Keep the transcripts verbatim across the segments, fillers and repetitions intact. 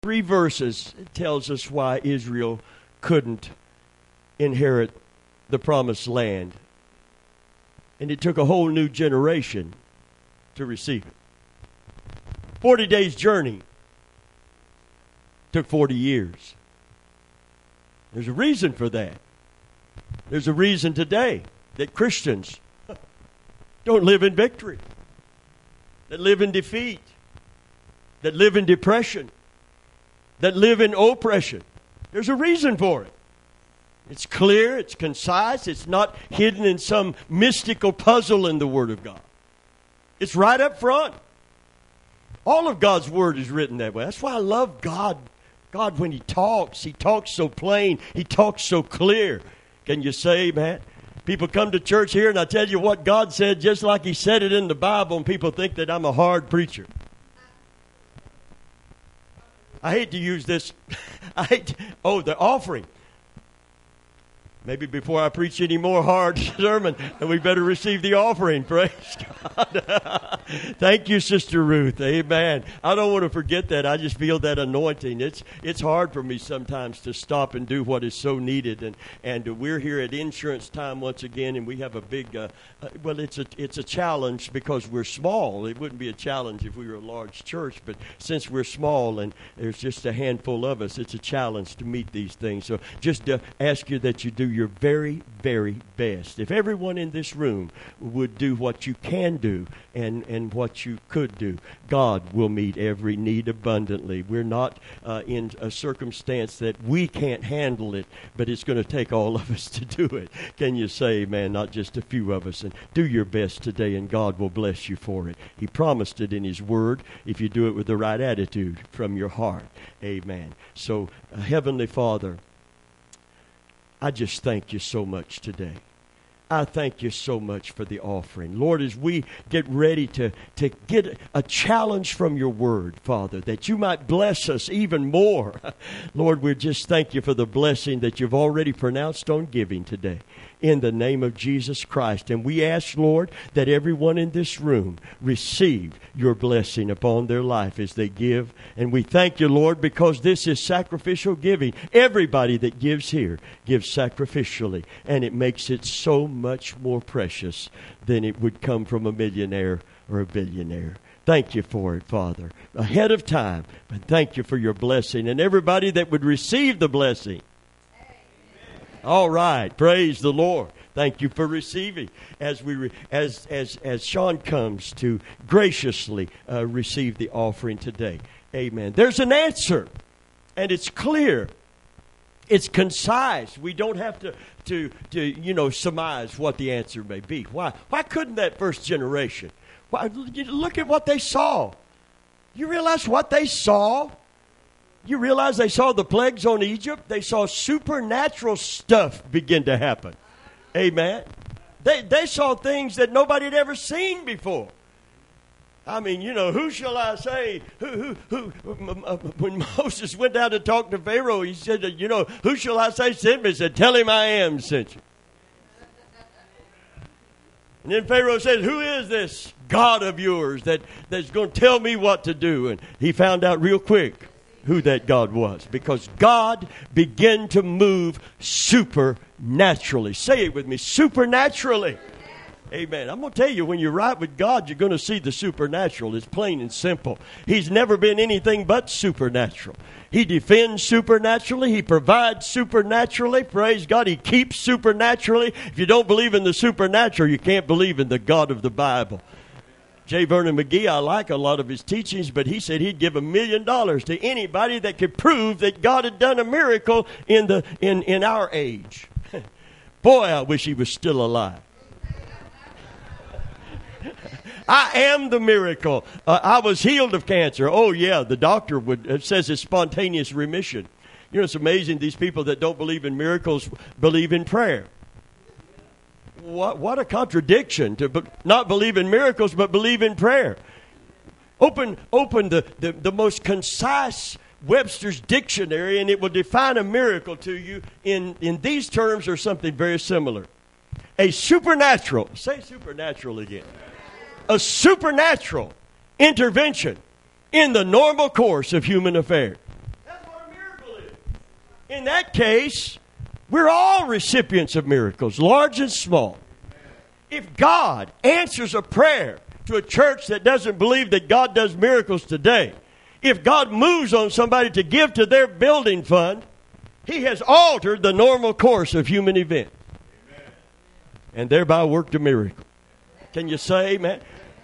Three verses tells us why Israel couldn't inherit the promised land. And it took a whole new generation to receive it. Forty days journey took forty years. There's a reason for that. There's a reason today that Christians don't live in victory, that live in defeat, that live in depression, that live in oppression. There's a reason for it. It's clear, it's concise, it's not hidden in some mystical puzzle in the Word of God. It's right up front. All of God's Word is written that way. That's why I love God. God, when He talks, He talks so plain, He talks so clear. Can you say, man? People come to church here and I tell you what God said just like He said it in the Bible, and people think that I'm a hard preacher. I hate to use this. I hate to, oh, the offering. Maybe before I preach any more hard sermon, we better receive the offering. Praise God. Thank you, Sister Ruth. Amen. I don't want to forget that. I just feel that anointing. It's it's hard for me sometimes to stop and do what is so needed. And and we're here at insurance time once again, and we have a big. Uh, uh, well, it's a it's a challenge because we're small. It wouldn't be a challenge if we were a large church, but since we're small and there's just a handful of us, it's a challenge to meet these things. So just uh, ask you that you do your very, very best. If everyone in this room would do what you can do and, and what you could do, God will meet every need abundantly. We're not uh, in a circumstance that we can't handle it, but it's going to take all of us to do it. Can you say, man, not just a few of us? And do your best today, and God will bless you for it. He promised it in His Word if you do it with the right attitude from your heart. Amen. So, uh, Heavenly Father, I just thank you so much today. I thank you so much for the offering. Lord, as we get ready to, to get a challenge from your word, Father, that you might bless us even more. Lord, we just thank you for the blessing that you've already pronounced on giving today. In the name of Jesus Christ. And we ask, Lord, that everyone in this room receive your blessing upon their life as they give. And we thank you, Lord, because this is sacrificial giving. Everybody that gives here gives sacrificially. And it makes it so much more precious than it would come from a millionaire or a billionaire. Thank you for it, Father, ahead of time. But thank you for your blessing. And everybody that would receive the blessing, all right, praise the Lord. Thank you for receiving as we re, as as as Sean comes to graciously uh, receive the offering today. Amen. There's an answer, and it's clear. It's concise. We don't have to to to you know surmise what the answer may be. Why why couldn't that first generation? Why, look at what they saw. You realize what they saw? You realize they saw the plagues on Egypt? They saw supernatural stuff begin to happen. Amen. They they saw things that nobody had ever seen before. I mean, you know, who shall I say? Who, who, who? When Moses went down to talk to Pharaoh, he said, you know, who shall I say sent me? He said, tell him I am sent you. And then Pharaoh said, who is this God of yours that, that's going to tell me what to do? And he found out real quick who that God was, because God began to move supernaturally. Say it with me, supernaturally. Amen. I'm going to tell you, when you're right with God, you're going to see the supernatural. It's plain and simple. He's never been anything but supernatural. He defends supernaturally. He provides supernaturally. Praise God. He keeps supernaturally. If you don't believe in the supernatural, you can't believe in the God of the Bible. J. Vernon McGee, I like a lot of his teachings, but he said he'd give a million dollars to anybody that could prove that God had done a miracle in the in, in our age. Boy, I wish he was still alive. I am the miracle. Uh, I was healed of cancer. Oh, yeah, the doctor would it says it's spontaneous remission. You know, it's amazing. These people that don't believe in miracles believe in prayer. What what a contradiction to be, not believe in miracles but believe in prayer. Open open the, the, the most concise Webster's dictionary and it will define a miracle to you in, in these terms or something very similar. A supernatural, say supernatural again. A supernatural intervention in the normal course of human affairs. In that case, we're all recipients of miracles, large and small. If God answers a prayer to a church that doesn't believe that God does miracles today, if God moves on somebody to give to their building fund, He has altered the normal course of human events and thereby worked a miracle. Can you say amen?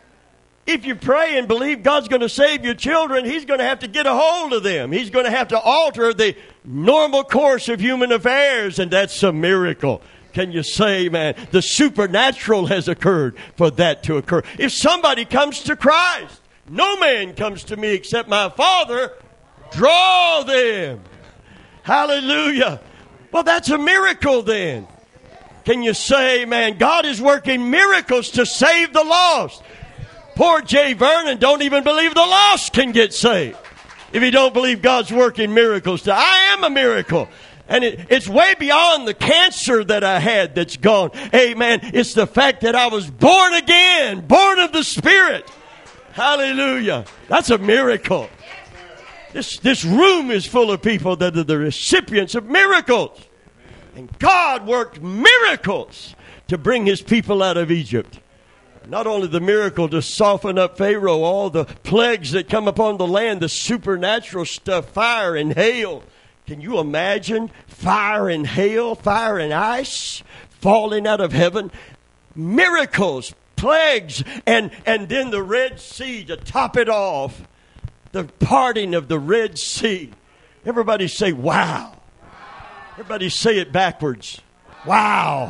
If you pray and believe God's going to save your children, He's going to have to get a hold of them. He's going to have to alter the normal course of human affairs, and that's a miracle. Can you say amen? The supernatural has occurred for that to occur. If somebody comes to Christ, no man comes to me except my Father draw them. Hallelujah. Well, that's a miracle then. Can you say amen? God is working miracles to save the lost. Poor Jay Vernon don't even believe the lost can get saved. If he don't believe God's working miracles. To, I am a miracle. And it, it's way beyond the cancer that I had that's gone. Amen. It's the fact that I was born again. Born of the Spirit. Hallelujah. That's a miracle. This, this room is full of people that are the recipients of miracles. And God worked miracles to bring His people out of Egypt. Not only the miracle to soften up Pharaoh, all the plagues that come upon the land, the supernatural stuff, fire and hail. Can you imagine fire and hail, fire and ice falling out of heaven? Miracles, plagues, and, and then the Red Sea to top it off. The parting of the Red Sea. Everybody say, wow. Everybody say it backwards. Wow.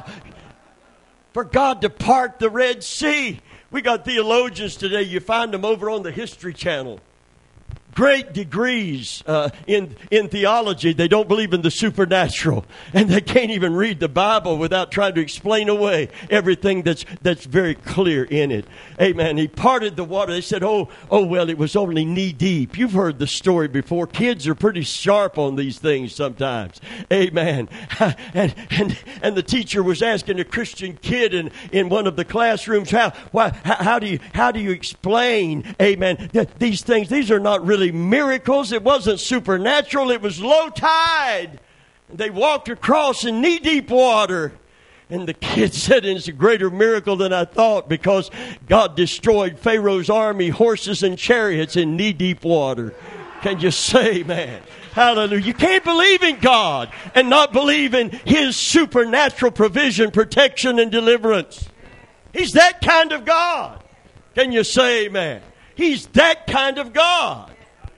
For God to part the Red Sea. We got theologians today. You find them over on the History Channel. Great degrees uh, in, in theology. They don't believe in the supernatural. And they can't even read the Bible without trying to explain away everything that's that's very clear in it. Amen. He parted the water. They said, oh, oh well, it was only knee deep. You've heard the story before. Kids are pretty sharp on these things sometimes. Amen. And and, and the teacher was asking a Christian kid in, in one of the classrooms, how, why, how, how, do you, how do you explain, amen, that these things, these are not really miracles. It wasn't supernatural. It was low tide. They walked across in knee-deep water. And the kid said, it's a greater miracle than I thought, because God destroyed Pharaoh's army, horses and chariots in knee-deep water. Can you say, man? Hallelujah. You can't believe in God and not believe in His supernatural provision, protection, and deliverance. He's that kind of God. Can you say, man? He's that kind of God.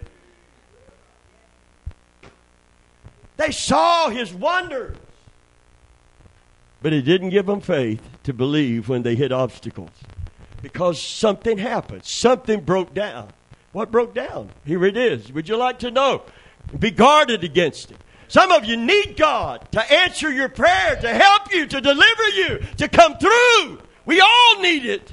They saw His wonders. But it didn't give them faith to believe when they hit obstacles. Because something happened. Something broke down. What broke down? Here it is. Would you like to know? Be guarded against it. Some of you need God to answer your prayer, to help you, to deliver you, to come through. We all need it.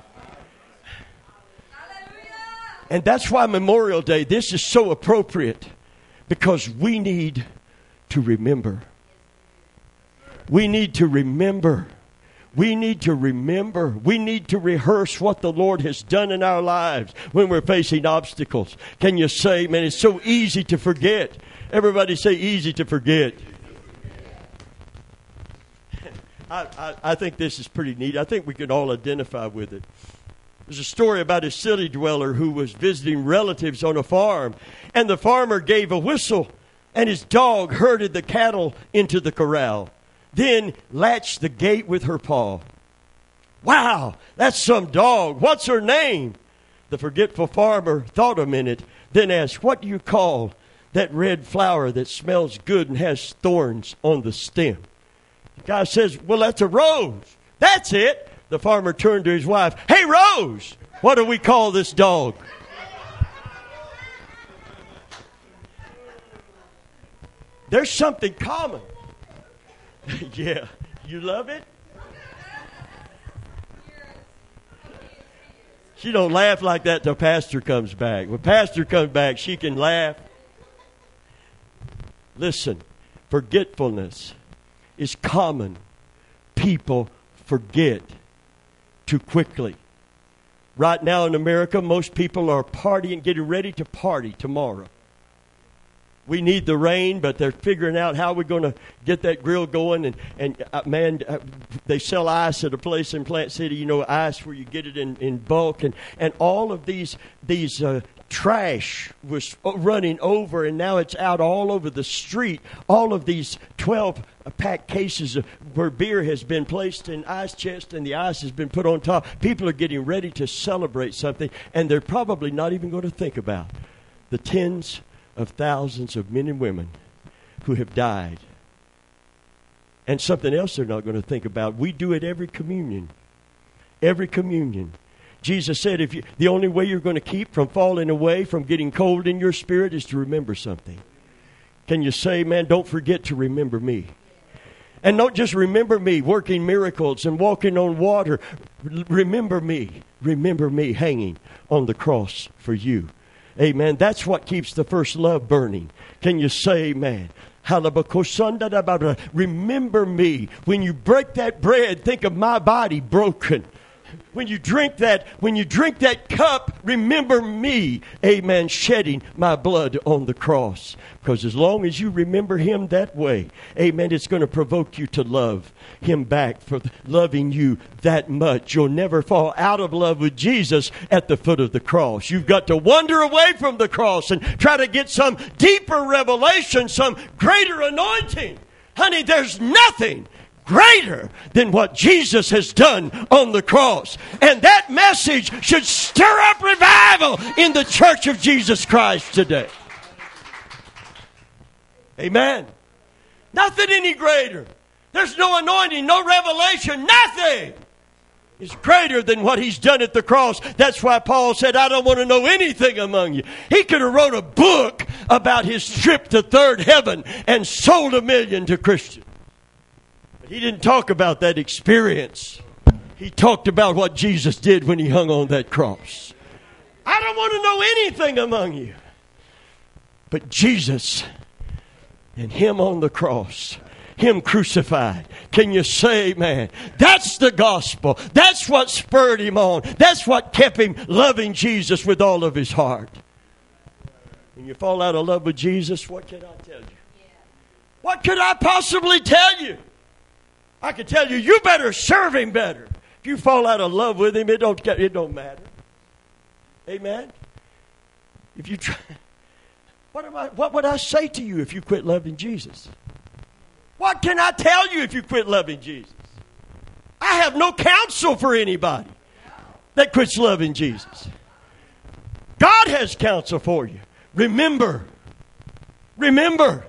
And that's why Memorial Day, this is so appropriate. Because we need to remember. We need to remember. We need to remember. We need to rehearse what the Lord has done in our lives when we're facing obstacles. Can you say, man, it's so easy to forget. Everybody say easy to forget. I, I, I think this is pretty neat. I think we can all identify with it. There's a story about a city dweller who was visiting relatives on a farm. And the farmer gave a whistle, and his dog herded the cattle into the corral. Then latched the gate with her paw. Wow, that's some dog. What's her name? The forgetful farmer thought a minute, then asked, what do you call that red flower that smells good and has thorns on the stem? The guy says, well, that's a rose. That's it. The farmer turned to his wife. Hey, Rose, what do we call this dog? There's something common. Yeah. You love it? She don't laugh like that till Pastor comes back. When Pastor comes back, she can laugh. Listen, forgetfulness is common. People forget too quickly. Right now in America, most people are partying, getting ready to party tomorrow. We need the rain, but they're figuring out how we're going to get that grill going. And, and uh, man, uh, they sell ice at a place in Plant City, you know, ice where you get it in, in bulk. And, and all of these these uh, trash was running over, and now it's out all over the street. All of these twelve-pack cases of, where beer has been placed in ice chest and the ice has been put on top. People are getting ready to celebrate something, and they're probably not even going to think about the tens of thousands of men and women who have died. And something else they're not going to think about. We do it every communion. Every communion. Jesus said, if you, the only way you're going to keep from falling away, from getting cold in your spirit, is to remember something. Can you say, man, don't forget to remember me? And don't just remember me working miracles and walking on water. Remember me. Remember me hanging on the cross for you. Amen. That's what keeps the first love burning. Can you say amen? Remember me. When you break that bread, think of my body broken. When you drink that, when you drink that cup, remember me, amen, shedding my blood on the cross. Because as long as you remember him that way, amen, it's going to provoke you to love him back for loving you that much. You'll never fall out of love with Jesus at the foot of the cross. You've got to wander away from the cross and try to get some deeper revelation, some greater anointing. Honey, there's nothing greater than what Jesus has done on the cross. And that message should stir up revival in the church of Jesus Christ today. Amen. Nothing any greater. There's no anointing, no revelation, nothing is greater than what he's done at the cross. That's why Paul said, I don't want to know anything among you. He could have wrote a book about his trip to third heaven and sold a million to Christians. But he didn't talk about that experience. He talked about what Jesus did when he hung on that cross. I don't want to know anything among you but Jesus and him on the cross, him crucified. Can you say, man, that's the gospel. That's what spurred him on. That's what kept him loving Jesus with all of his heart. When you fall out of love with Jesus, what can I tell you? What could I possibly tell you? I could tell you, you better serve him better. If you fall out of love with him, it don't, it don't matter. Amen? If you try, what, am I, what would I say to you if you quit loving Jesus? What can I tell you if you quit loving Jesus? I have no counsel for anybody that quits loving Jesus. God has counsel for you. Remember. Remember.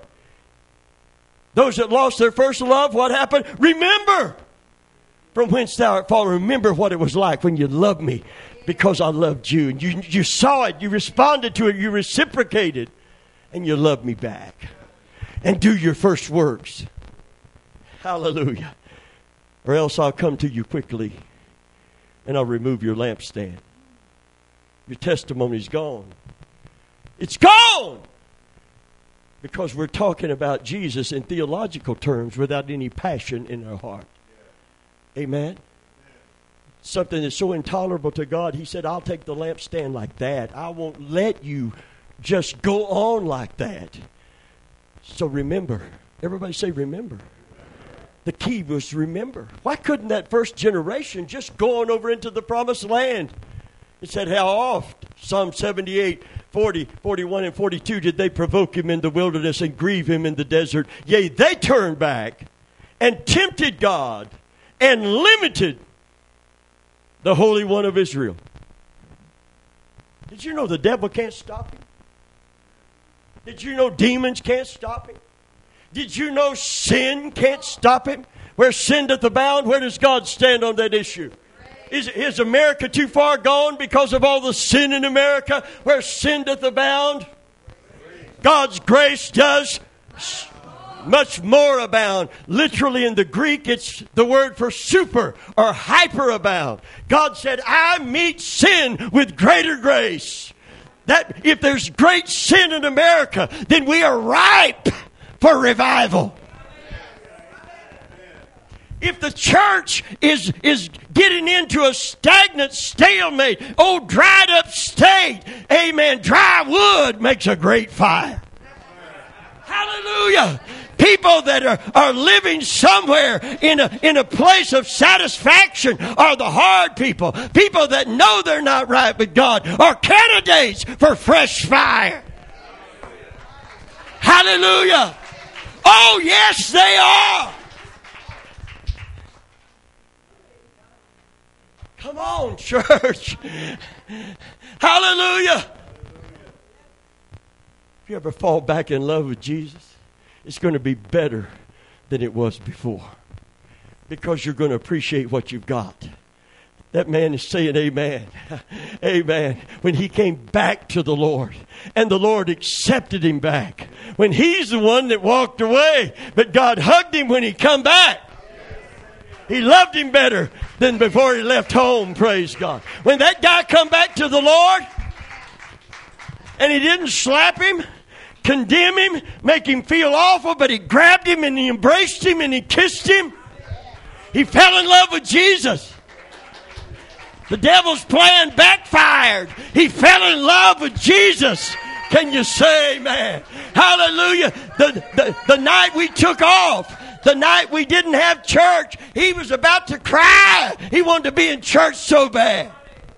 Those that lost their first love, what happened? Remember from whence thou art fallen. Remember what it was like when you loved me because I loved you. And you, you saw it, you responded to it, you reciprocated, and you loved me back. And do your first works. Hallelujah. Or else I'll come to you quickly and I'll remove your lampstand. Your testimony's gone. It's gone! Because we're talking about Jesus in theological terms without any passion in our heart. Amen? Something that's so intolerable to God, he said, I'll take the lampstand like that. I won't let you just go on like that. So remember. Everybody say remember. The key was remember. Why couldn't that first generation just go on over into the promised land? It said, how oft? Psalm seventy-eight, forty, forty-one, and forty-two did they provoke him in the wilderness and grieve him in the desert. Yea, they turned back and tempted God and limited the Holy One of Israel. Did you know the devil can't stop him? Did you know demons can't stop him? Did you know sin can't stop him? Where sin doth abound, where does God stand on that issue? Is, is America too far gone because of all the sin in America? Where sin doth abound, God's grace does much more abound. Literally in the Greek, it's the word for super or hyper abound. God said, I meet sin with greater grace. That if there's great sin in America, then we are ripe for revival. If the church is, is getting into a stagnant stalemate, oh, dried up state, amen, dry wood makes a great fire. Hallelujah. People that are, are living somewhere in a, in a place of satisfaction are the hard people. People that know they're not right with God are candidates for fresh fire. Hallelujah. Oh, yes, they are. Come on, church. Hallelujah. If you ever fall back in love with Jesus, it's going to be better than it was before, because you're going to appreciate what you've got. That man is saying amen. Amen. When he came back to the Lord and the Lord accepted him back. When he's the one that walked away, but God hugged him when he come back. He loved him better than before he left home, praise God. When that guy come back to the Lord and he didn't slap him, condemn him, make him feel awful, but he grabbed him and he embraced him and he kissed him. He fell in love with Jesus. The devil's plan backfired. He fell in love with Jesus. Can you say amen? Hallelujah. The, the, the night we took off, the night we didn't have church, he was about to cry. He wanted to be in church so bad.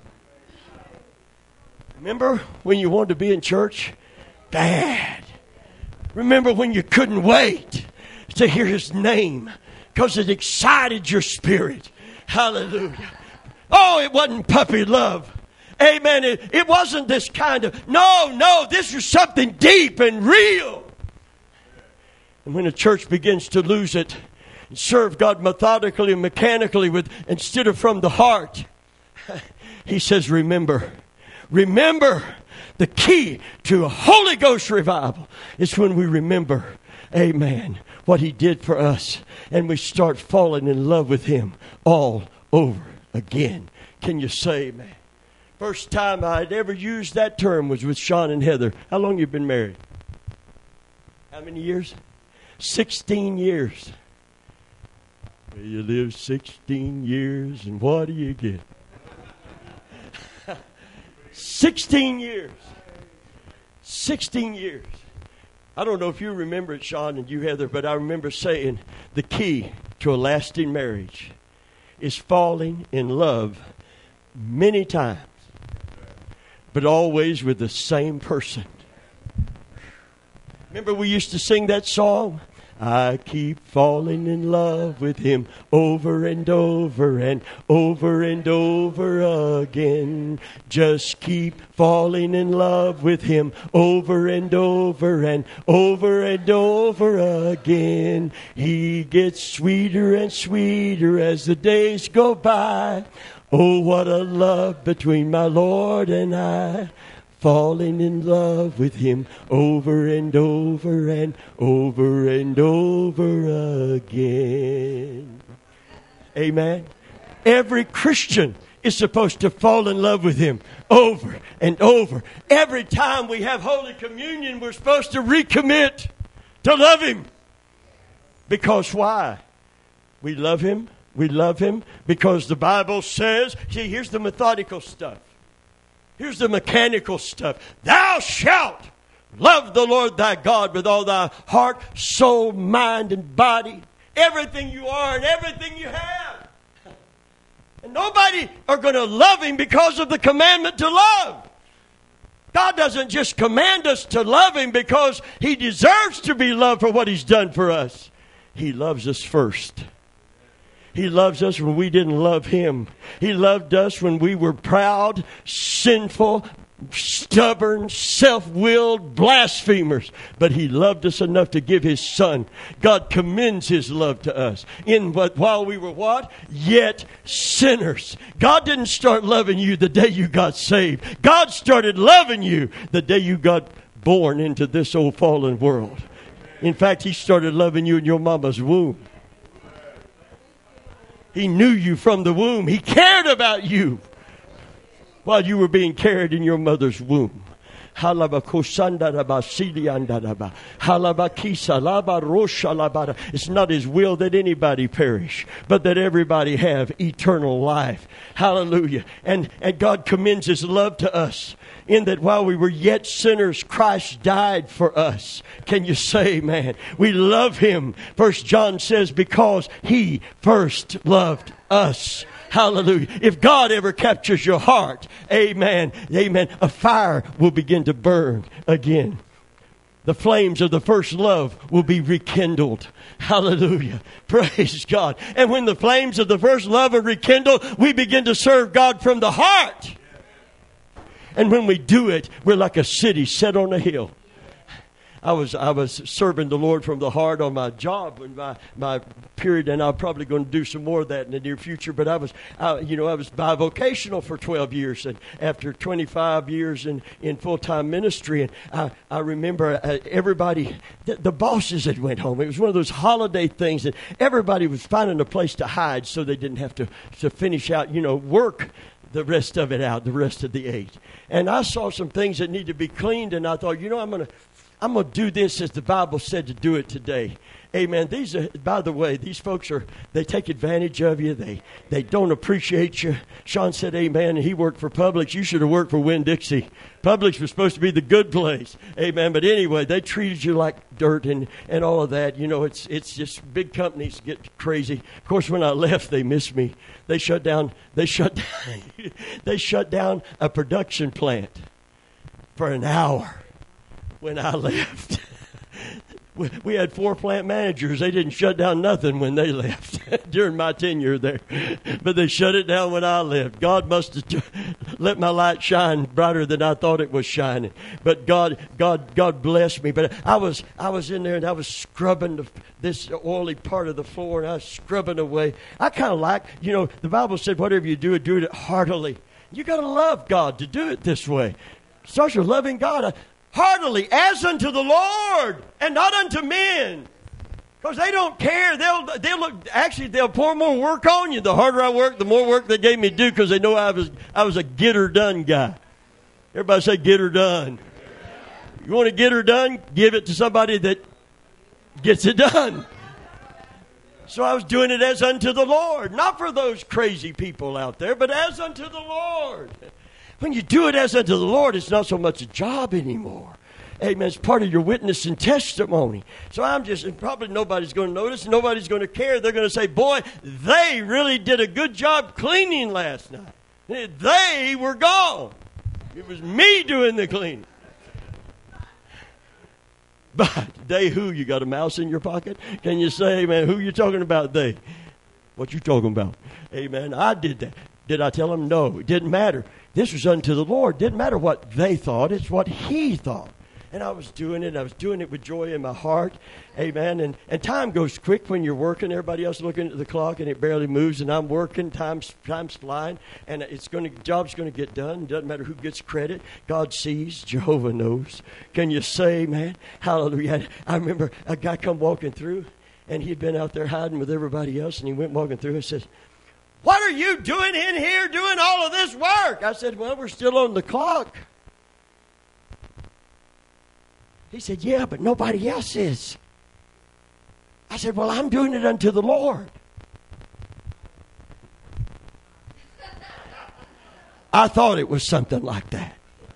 Remember when you wanted to be in church? Bad. Remember when you couldn't wait to hear his name because it excited your spirit. Hallelujah. Oh, it wasn't puppy love. Amen. It, it wasn't this kind of, no, no, this was something deep and real. And when a church begins to lose it and serve God methodically and mechanically with instead of from the heart, he says, remember, remember the key to a Holy Ghost revival is when we remember, amen, what he did for us and we start falling in love with him all over again. Can you say amen? First time I'd ever used that term was with Sean and Heather. How long you been married? How many years? Sixteen years. Well, you live sixteen years and what do you get? Sixteen years. Sixteen years. I don't know if you remember it, Sean, and you, Heather, but I remember saying the key to a lasting marriage is falling in love many times, but always with the same person. Remember we used to sing that song? I keep falling in love with him over and over and over and over again. Just keep falling in love with him over and over and over and over again. He gets sweeter and sweeter as the days go by. Oh, what a love between my Lord and I. Falling in love with him over and over and over and over again. Amen. Every Christian is supposed to fall in love with him over and over. Every time we have Holy Communion, we're supposed to recommit to love him. Because why? We love him. We love him because the Bible says, see, here's the methodical stuff. Here's the mechanical stuff. Thou shalt love the Lord thy God with all thy heart, soul, mind, and body. Everything you are and everything you have. And nobody are going to love him because of the commandment to love. God doesn't just command us to love him because he deserves to be loved for what he's done for us. He loves us first. He loves us when we didn't love him. He loved us when we were proud, sinful, stubborn, self-willed blasphemers. But he loved us enough to give his son. God commends his love to us. In what, while we were what? Yet sinners. God didn't start loving you the day you got saved. God started loving you the day you got born into this old fallen world. In fact, he started loving you in your mama's womb. He knew you from the womb. He cared about you while you were being carried in your mother's womb. It's not His will that anybody perish, but that everybody have eternal life. Hallelujah. And, and God commends His love to us in that while we were yet sinners, Christ died for us. Can you say amen? We love Him. First John says, because He first loved us. Hallelujah. If God ever captures your heart, amen, amen, a fire will begin to burn again. The flames of the first love will be rekindled. Hallelujah. Praise God. And when the flames of the first love are rekindled, we begin to serve God from the heart. And when we do it, we're like a city set on a hill. I was I was serving the Lord from the heart on my job in my, my period, and I'm probably going to do some more of that in the near future. But I was, I, you know, I was bivocational for twelve years, and after twenty-five years in, in full-time ministry, and I, I remember uh, everybody, the, the bosses had went home. It was one of those holiday things that everybody was finding a place to hide so they didn't have to, to finish out, you know, work the rest of it out, the rest of the eight. And I saw some things that need to be cleaned, and I thought, you know, I'm going to I'm going to do this as the Bible said to do it today. Amen. These are, by the way, these folks are, they take advantage of you. They they don't appreciate you. Sean said amen, and he worked for Publix. You should have worked for Winn-Dixie. Publix was supposed to be the good place. Amen. But anyway, they treated you like dirt and, and all of that. You know, it's it's just big companies get crazy. Of course, when I left, they missed me. They shut down, they shut down, they shut down a production plant for an hour. When I left, we had four plant managers. They didn't shut down nothing when they left during my tenure there. But they shut it down when I left. God must have let my light shine brighter than I thought it was shining. But God, God, God blessed me. But I was, I was in there and I was scrubbing the, this oily part of the floor, and I was scrubbing away. I kind of like, you know, the Bible said, whatever you do, do it heartily. You got to love God to do it this way. Start your loving God. Heartily, as unto the Lord, and not unto men. Because they don't care. They'll they'll look, actually they'll pour more work on you. The harder I work, the more work they gave me to do, because they know I was I was a get her done guy. Everybody say get her done. You want to get her done? Give it to somebody that gets it done. So I was doing it as unto the Lord, not for those crazy people out there, but as unto the Lord. When you do it as unto the Lord, it's not so much a job anymore. Amen. It's part of your witness and testimony. So I'm just, and probably nobody's going to notice, nobody's going to care. They're going to say, boy, they really did a good job cleaning last night. They were gone. It was me doing the cleaning. But they who? You got a mouse in your pocket? Can you say, man, who you talking about they? What you talking about? Amen. I did that. Did I tell them? No. It didn't matter. This was unto the Lord. It didn't matter what they thought. It's what He thought. And I was doing it. I was doing it with joy in my heart. Amen. And, and time goes quick when you're working. Everybody else looking at the clock and it barely moves. And I'm working. Time's, time's flying. And it's going to, job's going to get done. It doesn't matter who gets credit. God sees. Jehovah knows. Can you say, man? Hallelujah. I remember a guy come walking through. And he'd been out there hiding with everybody else. And he went walking through and says, what are you doing in here doing all of this work? I said, well, we're still on the clock. He said, yeah, but nobody else is. I said, well, I'm doing it unto the Lord. I thought it was something like that.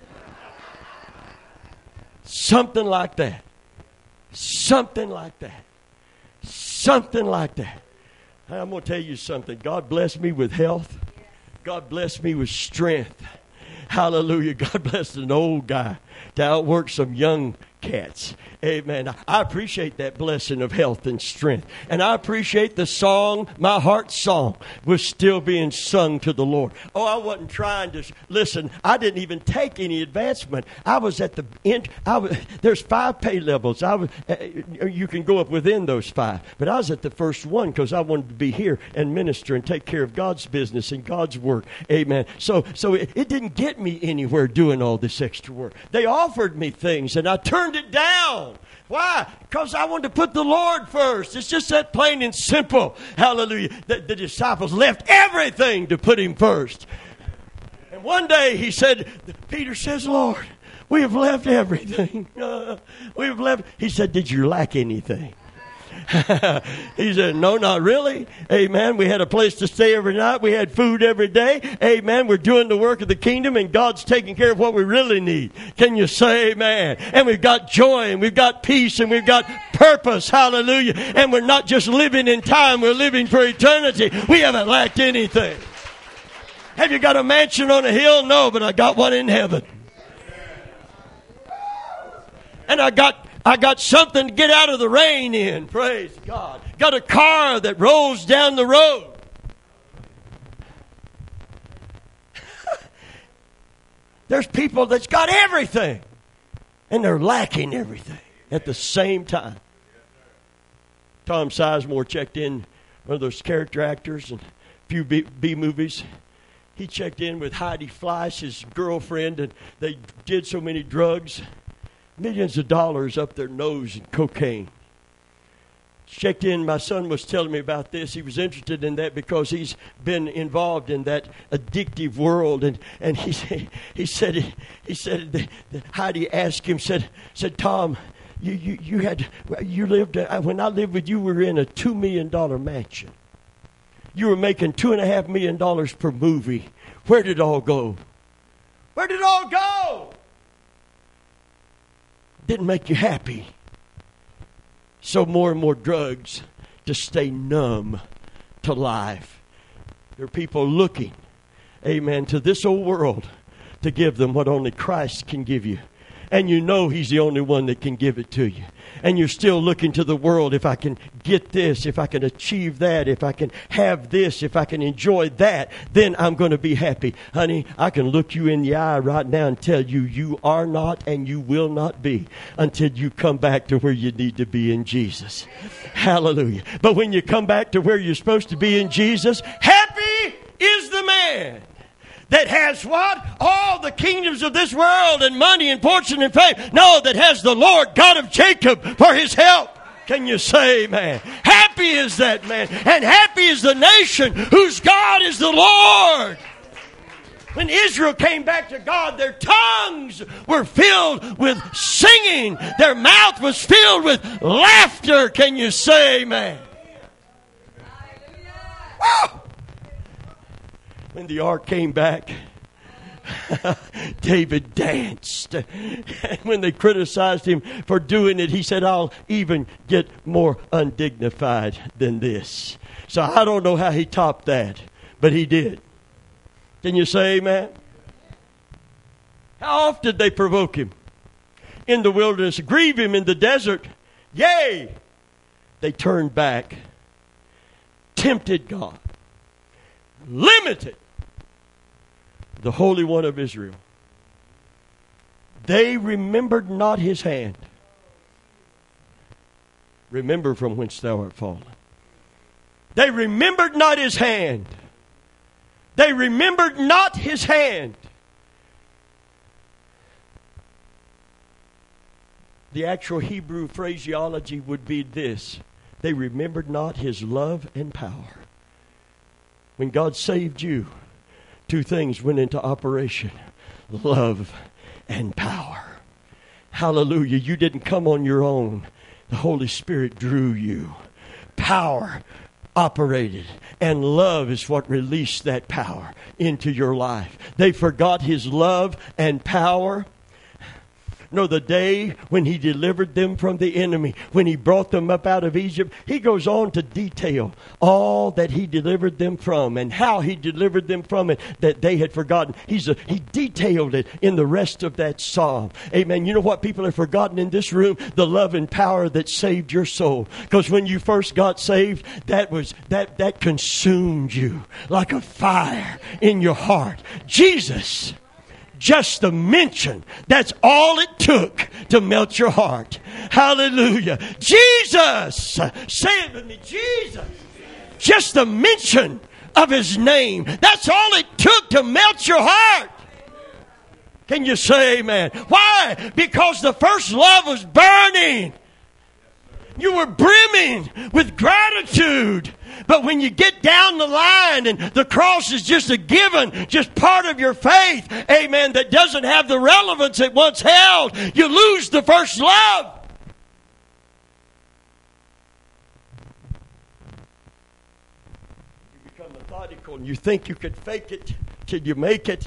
Something like that. Something like that. Something like that. I'm going to tell you something. God blessed me with health. God blessed me with strength. Hallelujah. God blessed an old guy to outwork some young cats. Amen. I appreciate that blessing of health and strength. And I appreciate the song, my heart's song, was still being sung to the Lord. Oh, I wasn't trying to, listen, I didn't even take any advancement. I was at the end, I was, there's five pay levels. I was, uh, you can go up within those five. But I was at the first one because I wanted to be here and minister and take care of God's business and God's work. Amen. So, so it, it didn't get me anywhere doing all this extra work. They offered me things and I turned it down. Why? Because I wanted to put the Lord first. It's just that plain and simple. Hallelujah. The, the disciples left everything to put Him first. And one day he said, Peter says, Lord, We have left everything. Uh, we have left. He said, did you lack anything? He said, no, not really. Amen. We had a place to stay every night. We had food every day. Amen. We're doing the work of the kingdom, and God's taking care of what we really need. Can you say amen? And we've got joy, and we've got peace, and we've got purpose. Hallelujah. And we're not just living in time. We're living for eternity. We haven't lacked anything. Have you got a mansion on a hill? No, but I got one in heaven. And I got I got something to get out of the rain in. Praise God. Got a car that rolls down the road. There's people that's got everything, and they're lacking everything at the same time. Tom Sizemore checked in, one of those character actors in a few B, B movies. He checked in with Heidi Fleiss, his girlfriend, and they did so many drugs. Millions of dollars up their nose in cocaine. Checked in, my son was telling me about this. He was interested in that because he's been involved in that addictive world. And, and he, he said, he said that Heidi asked him, said, said Tom, you, you, you had, you lived, when I lived with you, we were in a two million dollars mansion. You were making two and a half million dollars per movie. Where did it all go? Where did it all go? Didn't make you happy. So more and more drugs to stay numb to life. There are people looking, amen, to this old world to give them what only Christ can give you. And you know He's the only one that can give it to you. And you're still looking to the world. If I can get this, if I can achieve that, if I can have this, if I can enjoy that, then I'm going to be happy. Honey, I can look you in the eye right now and tell you, you are not and you will not be until you come back to where you need to be in Jesus. Hallelujah. But when you come back to where you're supposed to be in Jesus, happy is the man that has what? All the kingdoms of this world and money and fortune and fame. No, that has the Lord God of Jacob for his help. Can you say amen? Happy is that man. And happy is the nation whose God is the Lord. When Israel came back to God, their tongues were filled with singing. Their mouth was filled with laughter. Can you say amen? Woo! When the ark came back, David danced. And when they criticized him for doing it, he said, I'll even get more undignified than this. So I don't know how he topped that, but he did. Can you say amen? How often did they provoke him? In the wilderness, grieve him in the desert. Yea, they turned back, tempted God, limited the Holy One of Israel. They remembered not his hand. Remember from whence thou art fallen. They remembered not his hand. They remembered not his hand. The actual Hebrew phraseology would be this: they remembered not his love and power. When God saved you, two things went into operation: love and power. Hallelujah. You didn't come on your own. The Holy Spirit drew you. Power operated, and love is what released that power into your life. They forgot his love and power. No, the day when he delivered them from the enemy, when he brought them up out of Egypt, he goes on to detail all that he delivered them from and how he delivered them from it that they had forgotten. He's a, he detailed it in the rest of that psalm. Amen. You know what people have forgotten in this room? The love and power that saved your soul. Because when you first got saved, that was that that consumed you like a fire in your heart. Jesus, just the mention, that's all it took to melt your heart. Hallelujah. Jesus, say it with me, Jesus. Just the mention of his name, that's all it took to melt your heart. Can you say amen? Why? Because the first love was burning. You were brimming with gratitude. But when you get down the line and the cross is just a given, just part of your faith, amen, that doesn't have the relevance it once held, you lose the first love. You become methodical and you think you could fake it till you make it.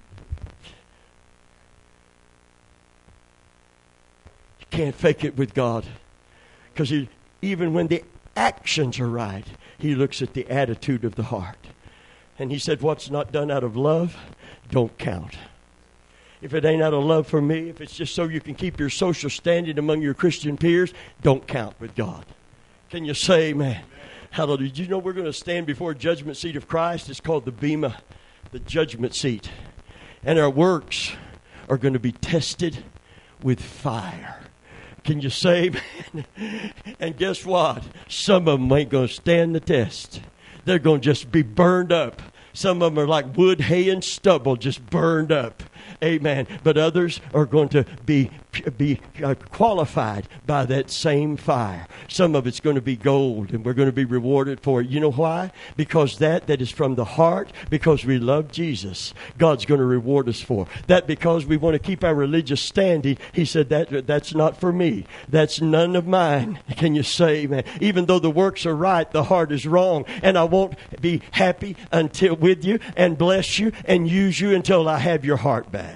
You can't fake it with God. Because even when the actions are right, He looks at the attitude of the heart. And He said, what's not done out of love, don't count. If it ain't out of love for me, if it's just so you can keep your social standing among your Christian peers, don't count with God. Can you say amen? Hallelujah. Did you know we're going to stand before a judgment seat of Christ? It's called the Bema, the judgment seat. And our works are going to be tested with fire. Can you say amen? And guess what? Some of them ain't going to stand the test. They're going to just be burned up. Some of them are like wood, hay, and stubble, just burned up. Amen. But others are going to be be uh, qualified by that same fire. Some of it's going to be gold, and we're going to be rewarded for it. You know why? Because that that is from the heart, because we love Jesus, God's going to reward us for. That because we want to keep our religious standing, He said that that's not for me. That's none of mine. Can you say, man? Even though the works are right, the heart is wrong. And I won't be happy until with you and bless you and use you until I have your heart back.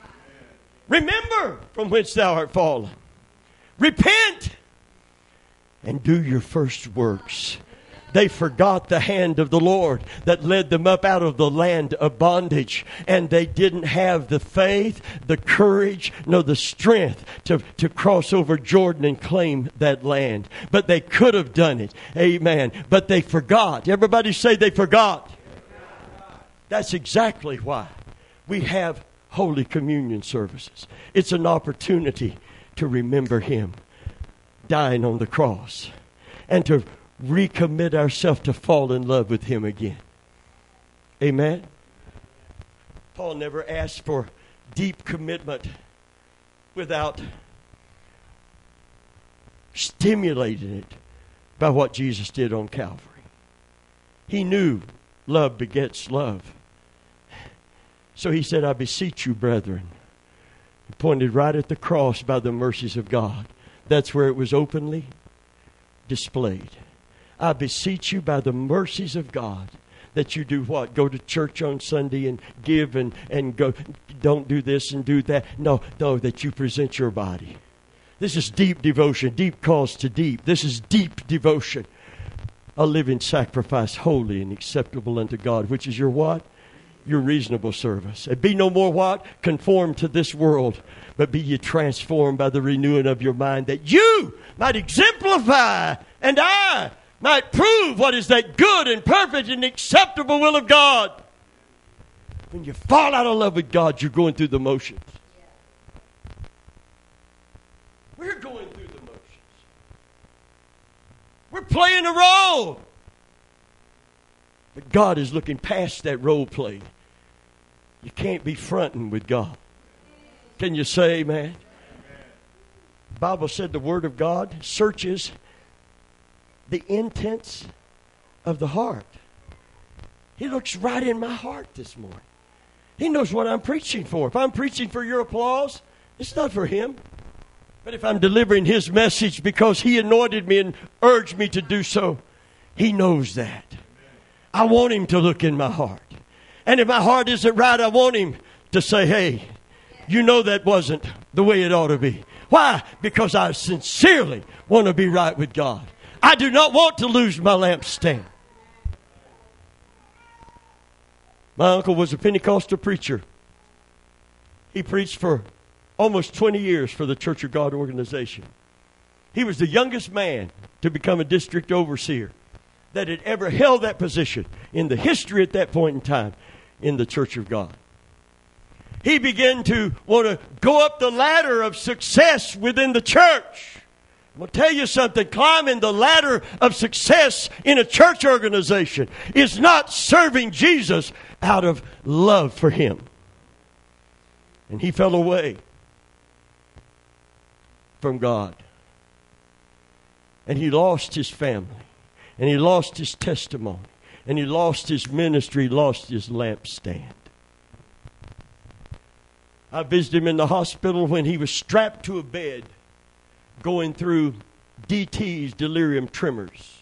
Remember from whence thou art fallen. Repent and do your first works. They forgot the hand of the Lord that led them up out of the land of bondage. And they didn't have the faith, the courage, nor the strength to, to cross over Jordan and claim that land. But they could have done it. Amen. But they forgot. Everybody say they forgot. That's exactly why we have Holy Communion services. It's an opportunity to remember Him dying on the cross and to recommit ourselves to fall in love with Him again. Amen? Paul never asked for deep commitment without stimulating it by what Jesus did on Calvary. He knew love begets love. So he said, I beseech you, brethren. He pointed right at the cross by the mercies of God. That's where it was openly displayed. I beseech you by the mercies of God that you do what? Go to church on Sunday and give and, and go. Don't do this and do that. No, no, that you present your body. This is deep devotion. Deep calls to deep. This is deep devotion. A living sacrifice, holy and acceptable unto God, which is your what? Your reasonable service. And be no more what? Conformed to this world, but be ye transformed by the renewing of your mind, that you might exemplify and I might prove what is that good and perfect and acceptable will of God. When you fall out of love with God, you're going through the motions. We're going through the motions. We're playing a role. But God is looking past that role play. You can't be fronting with God. Can you say amen? The Bible said the Word of God searches the intents of the heart. He looks right in my heart this morning. He knows what I'm preaching for. If I'm preaching for your applause, it's not for Him. But if I'm delivering His message because He anointed me and urged me to do so, He knows that. I want Him to look in my heart. And if my heart isn't right, I want Him to say, hey, you know that wasn't the way it ought to be. Why? Because I sincerely want to be right with God. I do not want to lose my lampstand. My uncle was a Pentecostal preacher. He preached for almost twenty years for the Church of God organization. He was the youngest man to become a district overseer that had ever held that position in the history at that point in time in the Church of God. He began to want to go up the ladder of success within the church. I'm going to tell you something. Climbing the ladder of success in a church organization is not serving Jesus out of love for Him. And he fell away from God. And he lost his family. And he lost his testimony. And he lost his ministry, lost his lampstand. I visited him in the hospital when he was strapped to a bed going through D T's, delirium tremors.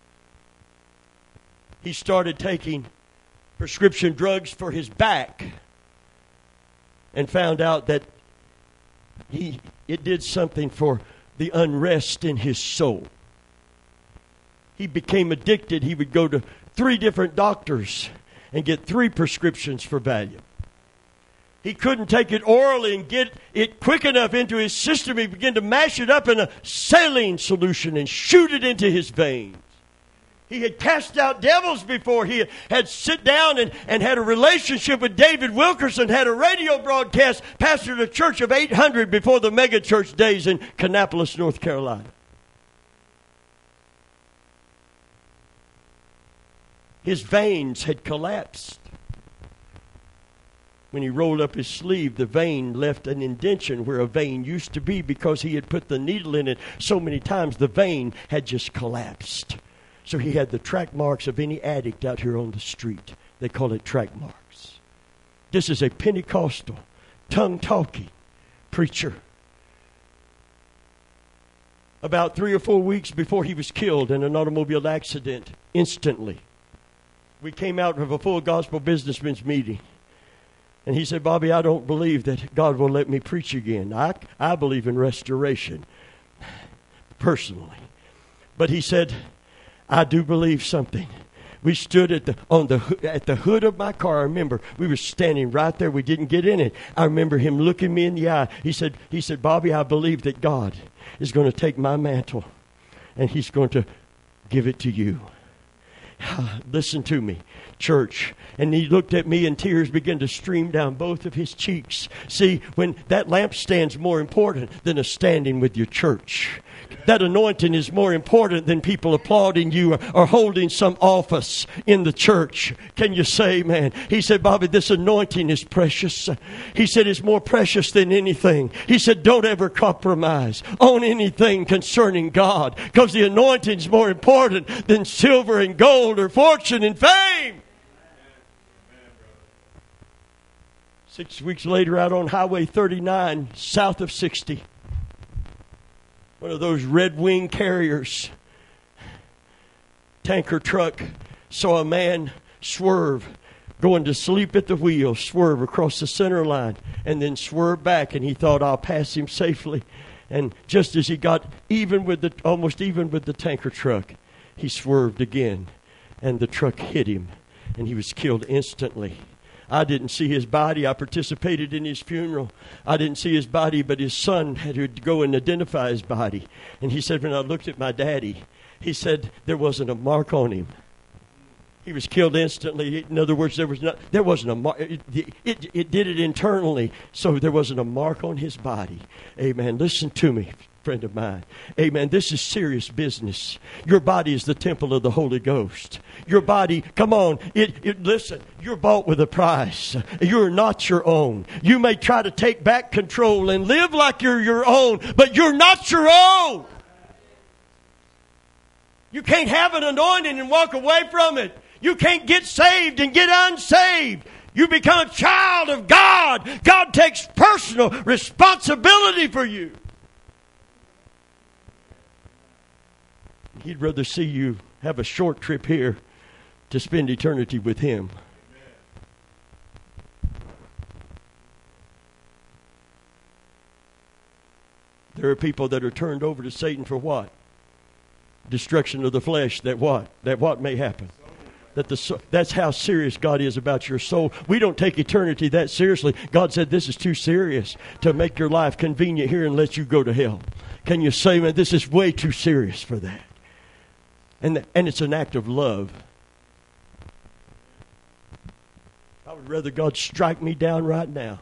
He started taking prescription drugs for his back and found out that he it did something for the unrest in his soul. He became addicted. He would go to three different doctors and get three prescriptions for Valium. He couldn't take it orally and get it quick enough into his system. He began to mash it up in a saline solution and shoot it into his veins. He had cast out devils before. He had sit down and, and had a relationship with David Wilkerson, had a radio broadcast, pastored a church of eight hundred before the mega church days in Kannapolis, North Carolina. His veins had collapsed. When he rolled up his sleeve, the vein left an indentation where a vein used to be because he had put the needle in it so many times. The vein had just collapsed. So he had the track marks of any addict out here on the street. They call it track marks. This is a Pentecostal, tongue-talking preacher. About three or four weeks before he was killed in an automobile accident, instantly, we came out of a full gospel businessmen's meeting. And he said, Bobby, I don't believe that God will let me preach again. I, I believe in restoration, personally. But he said, I do believe something. We stood at the on the at the hood of my car. I remember we were standing right there. We didn't get in it. I remember him looking me in the eye. He said, he said, Bobby, I believe that God is going to take my mantle and he's going to give it to you. Listen to me, church. And he looked at me and tears began to stream down both of his cheeks. See, when that lampstand's more important than a standing with your church. That anointing is more important than people applauding you or, or holding some office in the church. Can you say, man? He said, Bobby, this anointing is precious. He said, it's more precious than anything. He said, don't ever compromise on anything concerning God, because the anointing is more important than silver and gold or fortune and fame. Six weeks later, out on Highway thirty-nine, south of sixty, one of those Red Wing carriers, tanker truck, saw a man swerve, going to sleep at the wheel, swerve across the center line, and then swerve back, and he thought, I'll pass him safely. And just as he got even with the, almost even with the tanker truck, he swerved again, and the truck hit him, and he was killed instantly. I didn't see his body. I participated in his funeral. I didn't see his body, but his son had to go and identify his body. And he said, when I looked at my daddy, he said there wasn't a mark on him. He was killed instantly. In other words, there was not, there wasn't a mark. It, it, it did it internally, so there wasn't a mark on his body. Amen. Listen to me, friend of mine. Amen. This is serious business. Your body is the temple of the Holy Ghost. Your body, come on, it, it listen, you're bought with a price. You're not your own. You may try to take back control and live like you're your own, but you're not your own. You can't have an anointing and walk away from it. You can't get saved and get unsaved. You become a child of God. God takes personal responsibility for you. He'd rather see you have a short trip here to spend eternity with Him. There are people that are turned over to Satan for what? Destruction of the flesh. That what? That what may happen. That the that's how serious God is about your soul. We don't take eternity that seriously. God said this is too serious to make your life convenient here and let you go to hell. Can you say, man, this is way too serious for that? And, and it's an act of love. I would rather God strike me down right now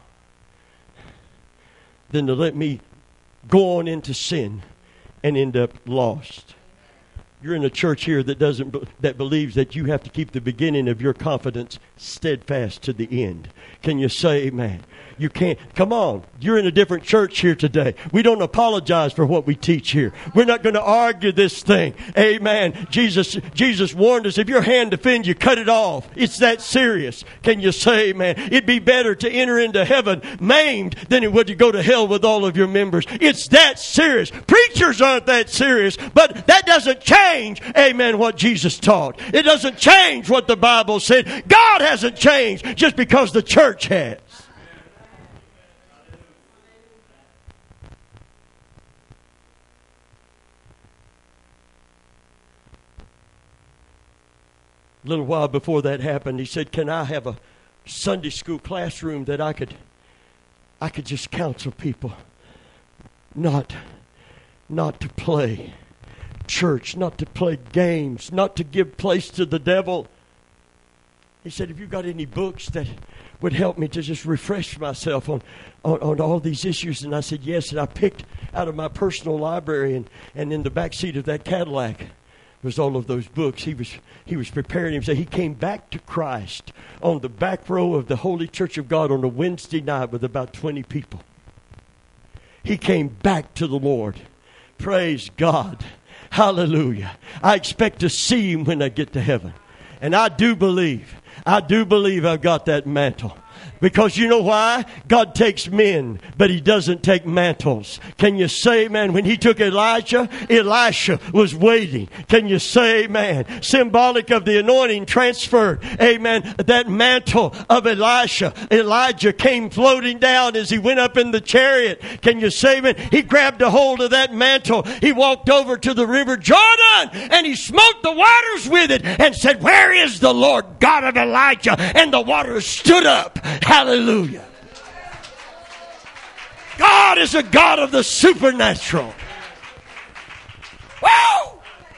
than to let me go on into sin and end up lost. You're in a church here that doesn't that believes that you have to keep the beginning of your confidence steadfast to the end. Can you say amen? You can't. Come on. You're in a different church here today. We don't apologize for what we teach here. We're not going to argue this thing. Amen. Jesus, Jesus warned us, if your hand offends you, cut it off. It's that serious. Can you say amen? It'd be better to enter into heaven maimed than it would to go to hell with all of your members. It's that serious. Preachers aren't that serious, but that doesn't change, amen, what Jesus taught. It doesn't change what the Bible said. God hasn't changed just because the church has. A little while before that happened, he said, can I have a Sunday school classroom that I could I could just counsel people not not to play church, not to play games, not to give place to the devil. He said, have you got any books that would help me to just refresh myself on, on, on all these issues? And I said, yes. And I picked out of my personal library, and, and in the back seat of that Cadillac was all of those books. He was he was preparing himself. He came back to Christ on the back row of the Holy Church of God on a Wednesday night with about twenty people. He came back to the Lord. Praise God. Hallelujah. I expect to see him when I get to heaven. And I do believe, I do believe I've got that mantle. Because you know why? God takes men, but he doesn't take mantles. Can you say amen? When he took Elijah, Elisha was waiting. Can you say amen? Symbolic of the anointing transferred. Amen. That mantle of Elisha. Elijah came floating down as he went up in the chariot. Can you say amen? He grabbed a hold of that mantle. He walked over to the river Jordan and he smote the waters with it and said, where is the Lord God of Elijah? And the waters stood up. Hallelujah. God is a God of the supernatural. Woo!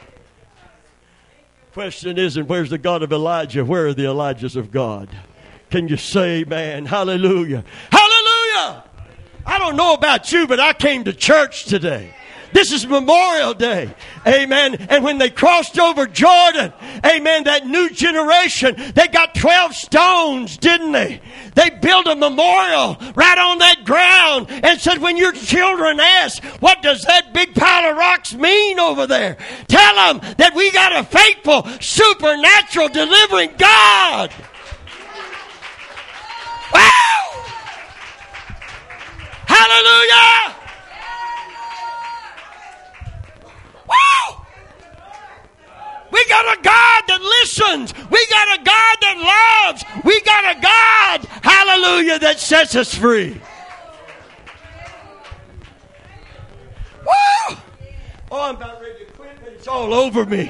Question isn't, where's the God of Elijah? Where are the Elijahs of God? Can you say amen? Hallelujah. Hallelujah. I don't know about you, but I came to church today. This is Memorial Day. Amen. And when they crossed over Jordan, amen, that new generation, they got twelve stones, didn't they? They built a memorial right on that ground and said, when your children ask, what does that big pile of rocks mean over there? Tell them that we got a faithful, supernatural, delivering God. Wow! Hallelujah! Woo! We got a God that listens. We got a God that loves. We got a God, hallelujah, that sets us free. Woo! Oh, I'm about ready to quit, but it's all over me.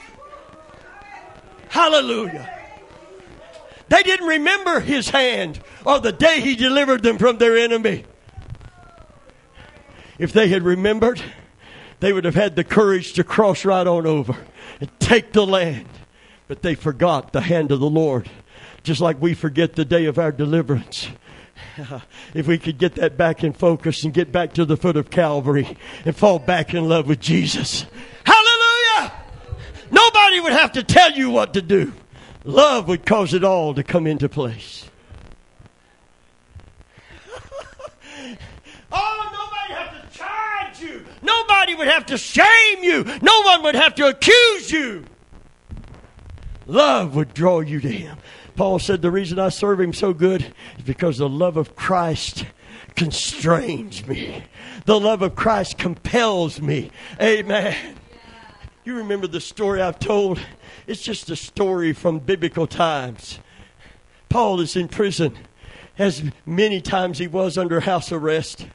Hallelujah. They didn't remember his hand or the day he delivered them from their enemy. If they had remembered, they would have had the courage to cross right on over and take the land. But they forgot the hand of the Lord. Just like we forget the day of our deliverance. If we could get that back in focus and get back to the foot of Calvary and fall back in love with Jesus. Hallelujah! Nobody would have to tell you what to do. Love would cause it all to come into place. Oh, nobody have to charge you. Nobody would have to shame you. No one would have to accuse you. Love would draw you to him. Paul said the reason I serve him so good is because the love of Christ constrains me. The love of Christ compels me. Amen. You remember the story I've told? It's just a story from biblical times. Paul is in prison, as many times he was under house arrest.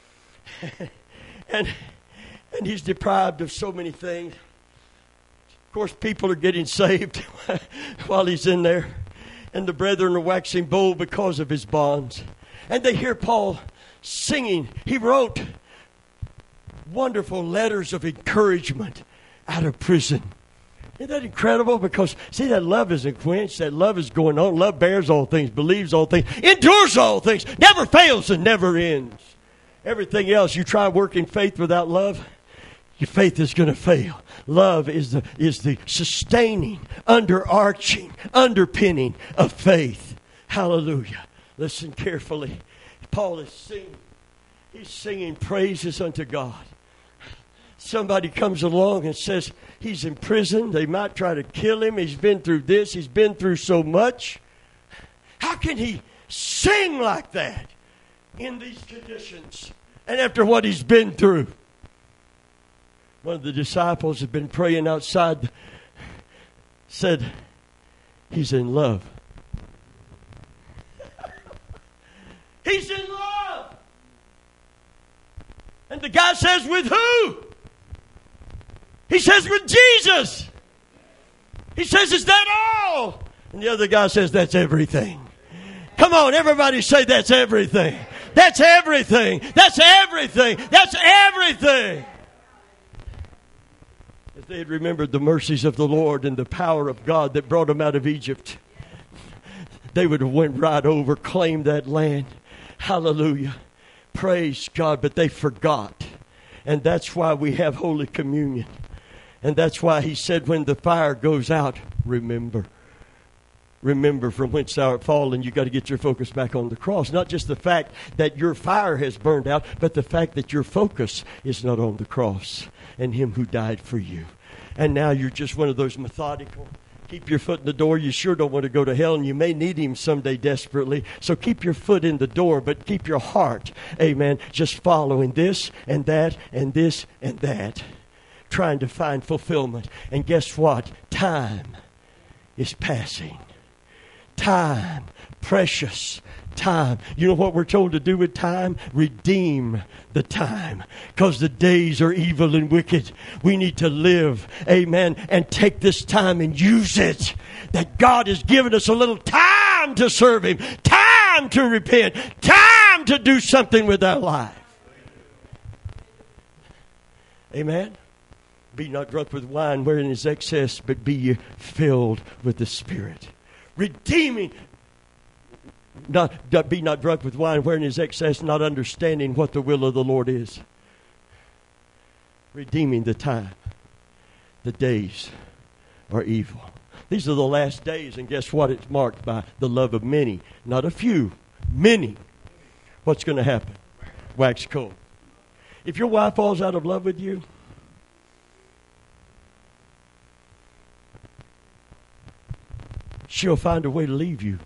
and and he's deprived of so many things. Of course, people are getting saved while he's in there. And the brethren are waxing bold because of his bonds. And they hear Paul singing. He wrote wonderful letters of encouragement out of prison. Isn't that incredible? Because, see, that love isn't quenched. That love is going on. Love bears all things, believes all things, endures all things, never fails and never ends. Everything else, you try working faith without love, your faith is going to fail. Love is the, is the sustaining, underarching, underpinning of faith. Hallelujah. Listen carefully. Paul is singing. He's singing praises unto God. Somebody comes along and says he's in prison. They might try to kill him. He's been through this. He's been through so much. How can he sing like that in these conditions and after what he's been through? One of the disciples had been praying outside, said, he's in love. He's in love. And the guy says, with who? He says, with Jesus. He says, is that all? And the other guy says, that's everything. Come on, everybody say that's everything. That's everything. That's everything. That's everything. If they had remembered the mercies of the Lord and the power of God that brought them out of Egypt, they would have went right over, claimed that land. Hallelujah. Praise God. But they forgot. And that's why we have Holy Communion. And that's why he said when the fire goes out, remember. Remember from whence thou art fallen. You've got to get your focus back on the cross. Not just the fact that your fire has burned out, but the fact that your focus is not on the cross and him who died for you. And now you're just one of those methodical. Keep your foot in the door. You sure don't want to go to hell, and you may need him someday desperately. So keep your foot in the door, but keep your heart, amen, just following this and that and this and that, trying to find fulfillment. And guess what? Time is passing. Time, precious time. You know what we're told to do with time? Redeem the time. Because the days are evil and wicked. We need to live, amen, and take this time and use it. That God has given us a little time to serve him. Time to repent. Time to do something with our life. Amen. Be not drunk with wine wherein is excess, but be ye filled with the Spirit. Redeeming, not, not be not drunk with wine wherein is excess, not understanding what the will of the Lord is. Redeeming the time. The days are evil. These are the last days, and guess what? It's marked by the love of many, not a few, many. What's going to happen? Wax cold. If your wife falls out of love with you, she'll find a way to leave you.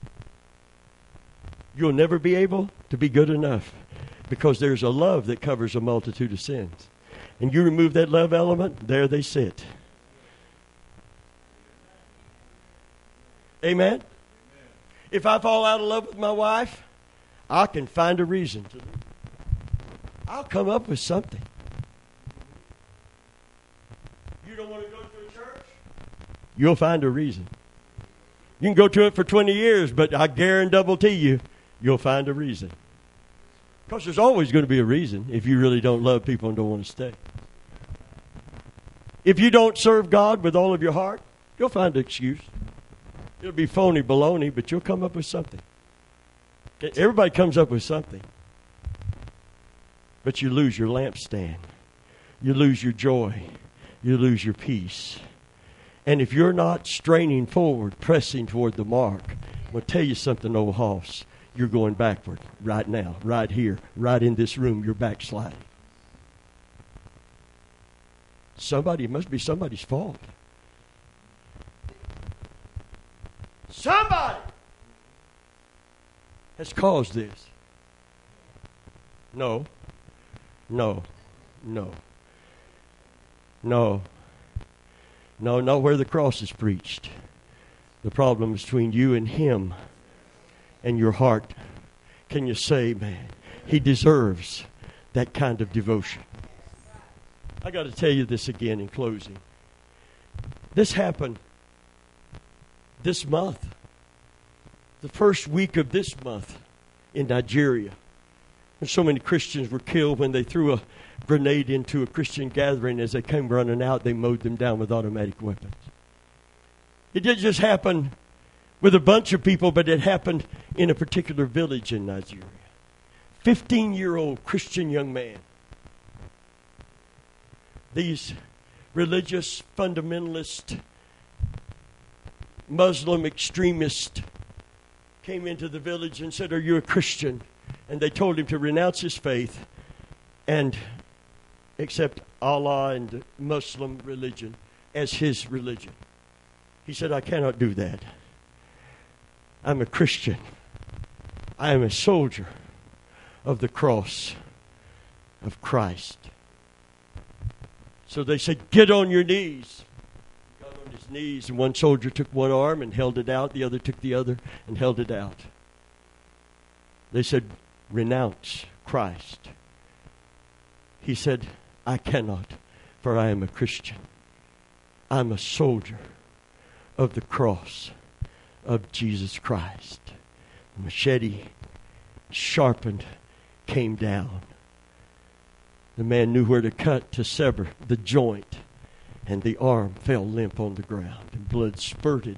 You'll never be able to be good enough because there's a love that covers a multitude of sins. And you remove that love element, there they sit. Amen? Amen. If I fall out of love with my wife, I can find a reason to leave. I'll come up with something. You don't want to go to a church? You'll find a reason. You can go to it for twenty years, but I guarantee you, you'll find a reason. Because there's always going to be a reason if you really don't love people and don't want to stay. If you don't serve God with all of your heart, you'll find an excuse. It'll be phony baloney, but you'll come up with something. Everybody comes up with something. But you lose your lampstand. You lose your joy. You lose your peace. And if you're not straining forward, pressing toward the mark, I'm going to tell you something, old hoss. You're going backward right now, right here, right in this room. You're backsliding. Somebody, it must be somebody's fault. Somebody has caused this. No, no, no, no. No, not where the cross is preached. The problem is between you and him and your heart. Can you say, man, he deserves that kind of devotion? I got to tell you this again in closing. This happened this month. The first week of this month in Nigeria. And so many Christians were killed when they threw a grenade into a Christian gathering. As they came running out, they mowed them down with automatic weapons. It didn't just happen with a bunch of people, but it happened in a particular village in Nigeria. fifteen-year-old Christian young man these religious fundamentalist Muslim extremists came into the village and said, "Are you a Christian?" And they told him to renounce his faith and accept Allah and Muslim religion as his religion. He said, "I cannot do that. I'm a Christian. I am a soldier of the cross of Christ." So they said, "Get on your knees." He got on his knees, and one soldier took one arm and held it out. The other took the other and held it out. They said, "Renounce Christ." He said, "I cannot, for I am a Christian. I'm a soldier of the cross of Jesus Christ." The machete, sharpened, came down. The man knew where to cut to sever the joint, and the arm fell limp on the ground, and blood spurted.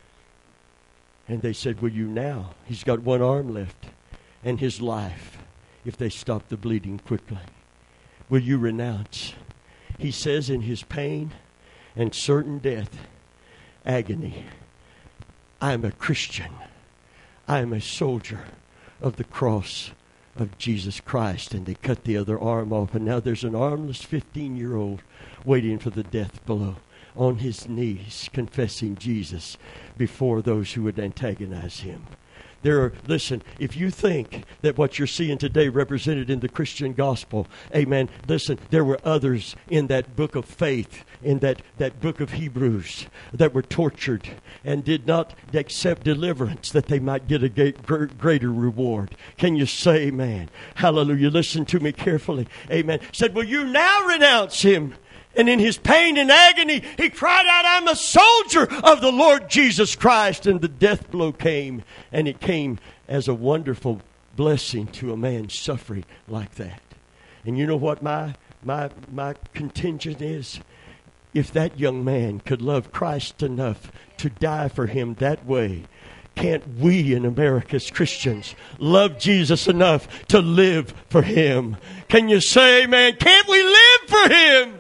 And they said, "Will you now?" He's got one arm left, and his life, if they stop the bleeding quickly. "Will you renounce?" He says in his pain and certain death, agony, "I am a Christian. I am a soldier of the cross of Jesus Christ." And they cut the other arm off, and now there's an armless fifteen-year-old waiting for the death blow on his knees, confessing Jesus before those who would antagonize him. There are, listen, if you think that what you're seeing today represented in the Christian gospel, amen, listen, there were others in that book of faith, in that, that book of Hebrews, that were tortured and did not accept deliverance that they might get a greater reward. Can you say amen? Hallelujah. Listen to me carefully. Amen. Said, "Will you now renounce him?" And in his pain and agony, he cried out, "I'm a soldier of the Lord Jesus Christ." And the death blow came, and it came as a wonderful blessing to a man suffering like that. And you know what my my my contingent is? If that young man could love Christ enough to die for him that way, can't we in America as Christians love Jesus enough to live for him? Can you say amen? Can't we live for him?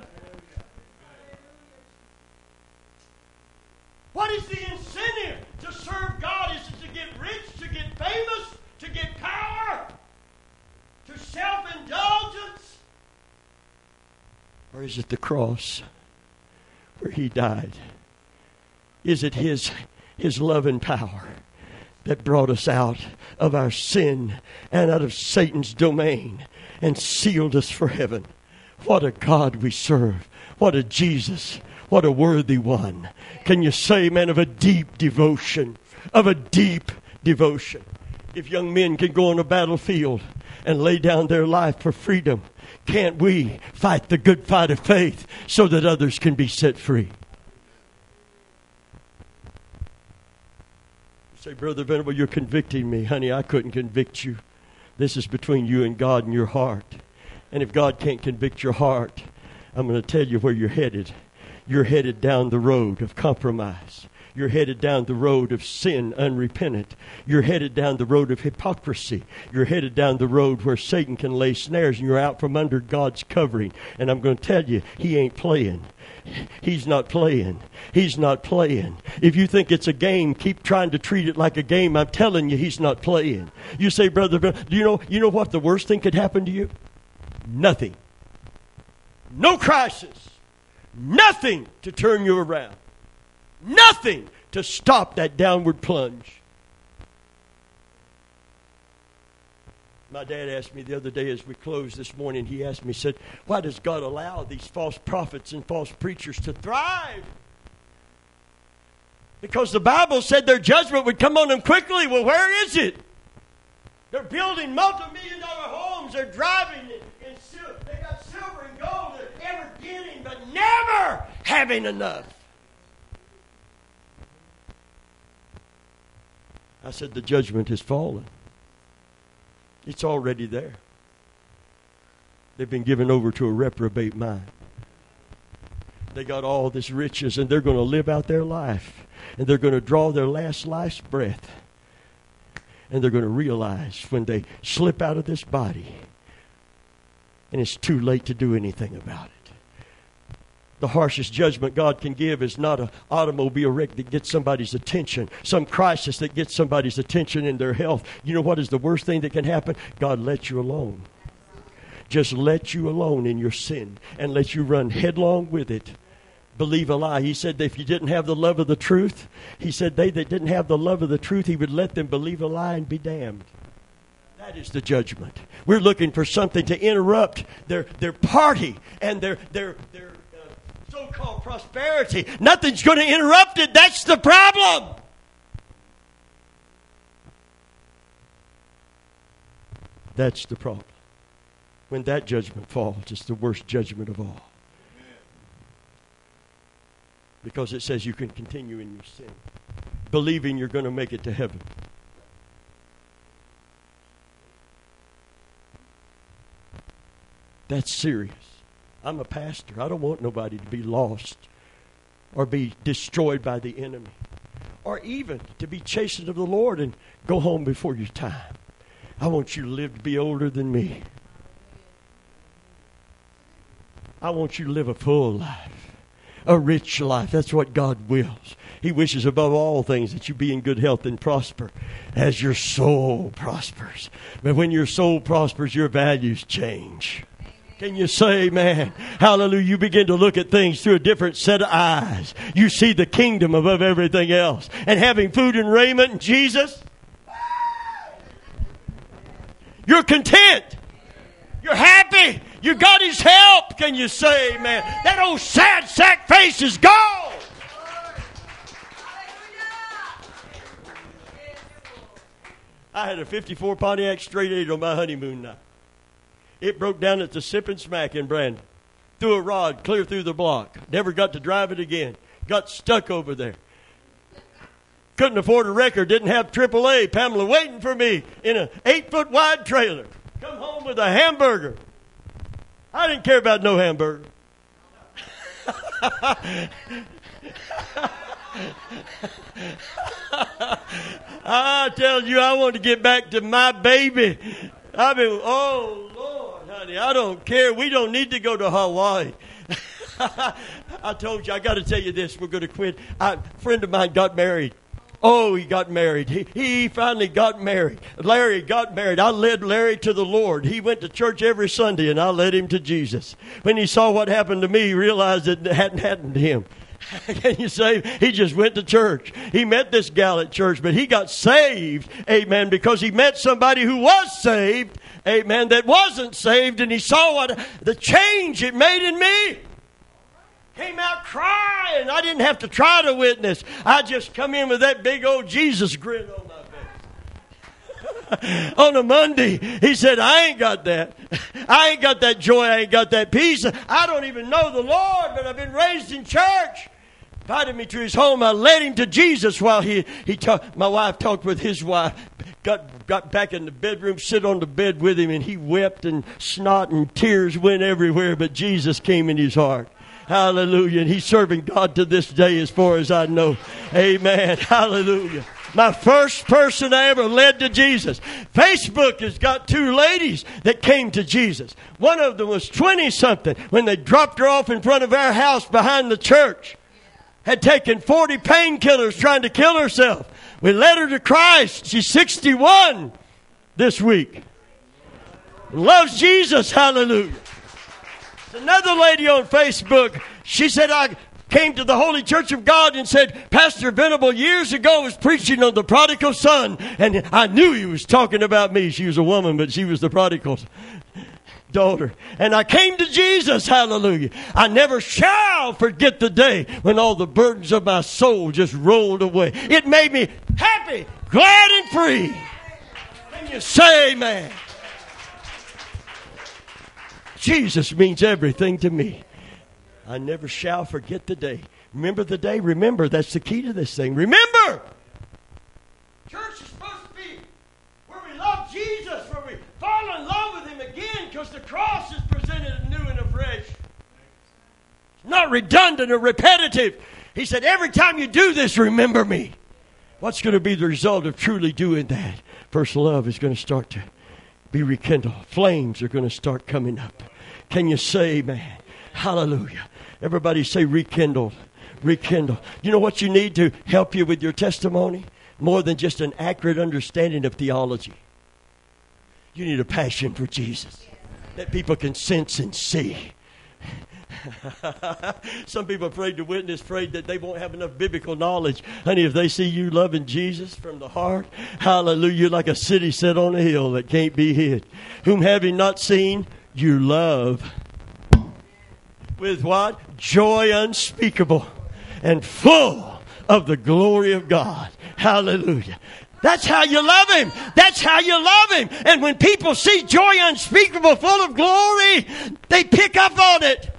What is the incentive to serve God? Is it to get rich, to get famous, to get power, to self-indulgence? Or is it the cross where he died? Is it his, his love and power that brought us out of our sin and out of Satan's domain and sealed us for heaven? What a God we serve. What a Jesus. What a worthy one. Can you say, man, of a deep devotion, of a deep devotion? If young men can go on a battlefield and lay down their life for freedom, can't we fight the good fight of faith so that others can be set free? You say, "Brother Venable, you're convicting me." Honey, I couldn't convict you. This is between you and God and your heart. And if God can't convict your heart, I'm going to tell you where you're headed. You're headed down the road of compromise. You're headed down the road of sin unrepentant. You're headed down the road of hypocrisy. You're headed down the road where Satan can lay snares and you're out from under God's covering. And I'm going to tell you, he ain't playing. He's not playing. He's not playing. If you think it's a game, keep trying to treat it like a game. I'm telling you, he's not playing. You say, "Brother, do you know, you know what the worst thing could happen to you? Nothing. No crisis. Nothing to turn you around. Nothing to stop that downward plunge." My dad asked me the other day as we closed this morning, he asked me, he said, "Why does God allow these false prophets and false preachers to thrive?" Because the Bible said their judgment would come on them quickly. Well, where is it? They're building multi-million dollar homes. They're driving in, in silver. They got silver and gold. They're ever getting, but never having enough. I said, the judgment has fallen. It's already there. They've been given over to a reprobate mind. They got all this riches, and they're going to live out their life. And they're going to draw their last life's breath. And they're going to realize when they slip out of this body, and it's too late to do anything about it, The harshest judgment God can give is not an automobile wreck that gets somebody's attention, some crisis that gets somebody's attention in their health. You know what is the worst thing that can happen? God lets you alone. Just let you alone in your sin and let you run headlong with it. Believe a lie. He said that if you didn't have the love of the truth, he said they that didn't have the love of the truth, he would let them believe a lie and be damned. That is the judgment. We're looking for something to interrupt their, their party and their, their, their uh, so-called prosperity. Nothing's going to interrupt it. That's the problem. That's the problem. When that judgment falls, it's the worst judgment of all. Because it says you can continue in your sin, believing you're going to make it to heaven. That's serious. I'm a pastor. I don't want nobody to be lost or be destroyed by the enemy or even to be chastened of the Lord and go home before your time. I want you to live to be older than me. I want you to live a full life, a rich life. That's what God wills. He wishes above all things that you be in good health and prosper as your soul prospers. But when your soul prospers, your values change. Can you say amen? Hallelujah. You begin to look at things through a different set of eyes. You see the kingdom above everything else. And having food and raiment in Jesus, you're content. You're happy. You got His help. Can you say amen? That old sad sack face is gone. I had a fifty-four Pontiac straight eight on my honeymoon night. It broke down at the Sip and Smack in Brandon. Threw a rod clear through the block. Never got to drive it again. Got stuck over there. Couldn't afford a wrecker. Didn't have triple A. Pamela waiting for me in an eight-foot wide trailer. Come home with a hamburger. I didn't care about no hamburger. I tell you, I want to get back to my baby. I mean, oh, Lord, honey, I don't care. We don't need to go to Hawaii. I told you, I got to tell you this. We're going to quit. I, a friend of mine got married. Oh, he got married. He, he finally got married. Larry got married. I led Larry to the Lord. He went to church every Sunday, and I led him to Jesus. When he saw what happened to me, he realized it hadn't happened to him. Can you say? He just went to church. He met this gal at church, but he got saved, amen, because he met somebody who was saved, amen, that wasn't saved, and he saw what the change it made in me. Came out crying. I didn't have to try to witness. I just come in with that big old Jesus grin on my face. On a Monday, he said, I ain't got that. I ain't got that joy. I ain't got that peace. I don't even know the Lord, but I've been raised in church. Invited me to his home. I led him to Jesus while he, he talked. My wife talked with his wife. Got, got back in the bedroom, sit on the bed with him, and he wept and snot and tears went everywhere, but Jesus came in his heart. Hallelujah. And he's serving God to this day as far as I know. Amen. Hallelujah. My first person I ever led to Jesus. Facebook has got two ladies that came to Jesus. One of them was twenty-something when they dropped her off in front of our house behind the church. Had taken forty painkillers trying to kill herself. We led her to Christ. She's sixty-one this week. Loves Jesus. Hallelujah. Another lady on Facebook, she said, I came to the Holy Church of God and said, Pastor Venable years ago was preaching on the prodigal son. And I knew he was talking about me. She was a woman, but she was the prodigal daughter. And I came to Jesus, hallelujah. I never shall forget the day when all the burdens of my soul just rolled away. It made me happy, glad, and free. Can you say amen? Jesus means everything to me. I never shall forget the day. Remember the day? Remember, that's the key to this thing. Remember! Church is supposed to be where we love Jesus, where we fall in love with Him again, because the cross is presented anew and afresh. It's not redundant or repetitive. He said, every time you do this, remember me. What's going to be the result of truly doing that? First love is going to start to be rekindled. Flames are going to start coming up. Can you say amen? Hallelujah. Everybody say rekindled. Rekindle. You know what you need to help you with your testimony? More than just an accurate understanding of theology. You need a passion for Jesus that people can sense and see. Some people are afraid to witness, afraid that they won't have enough biblical knowledge. Honey, if they see you loving Jesus from the heart, hallelujah, you're like a city set on a hill that can't be hid. Whom having not seen, you love. With what? Joy unspeakable and full of the glory of God. Hallelujah. That's how you love Him. That's how you love Him. And when people see joy unspeakable, full of glory, they pick up on it.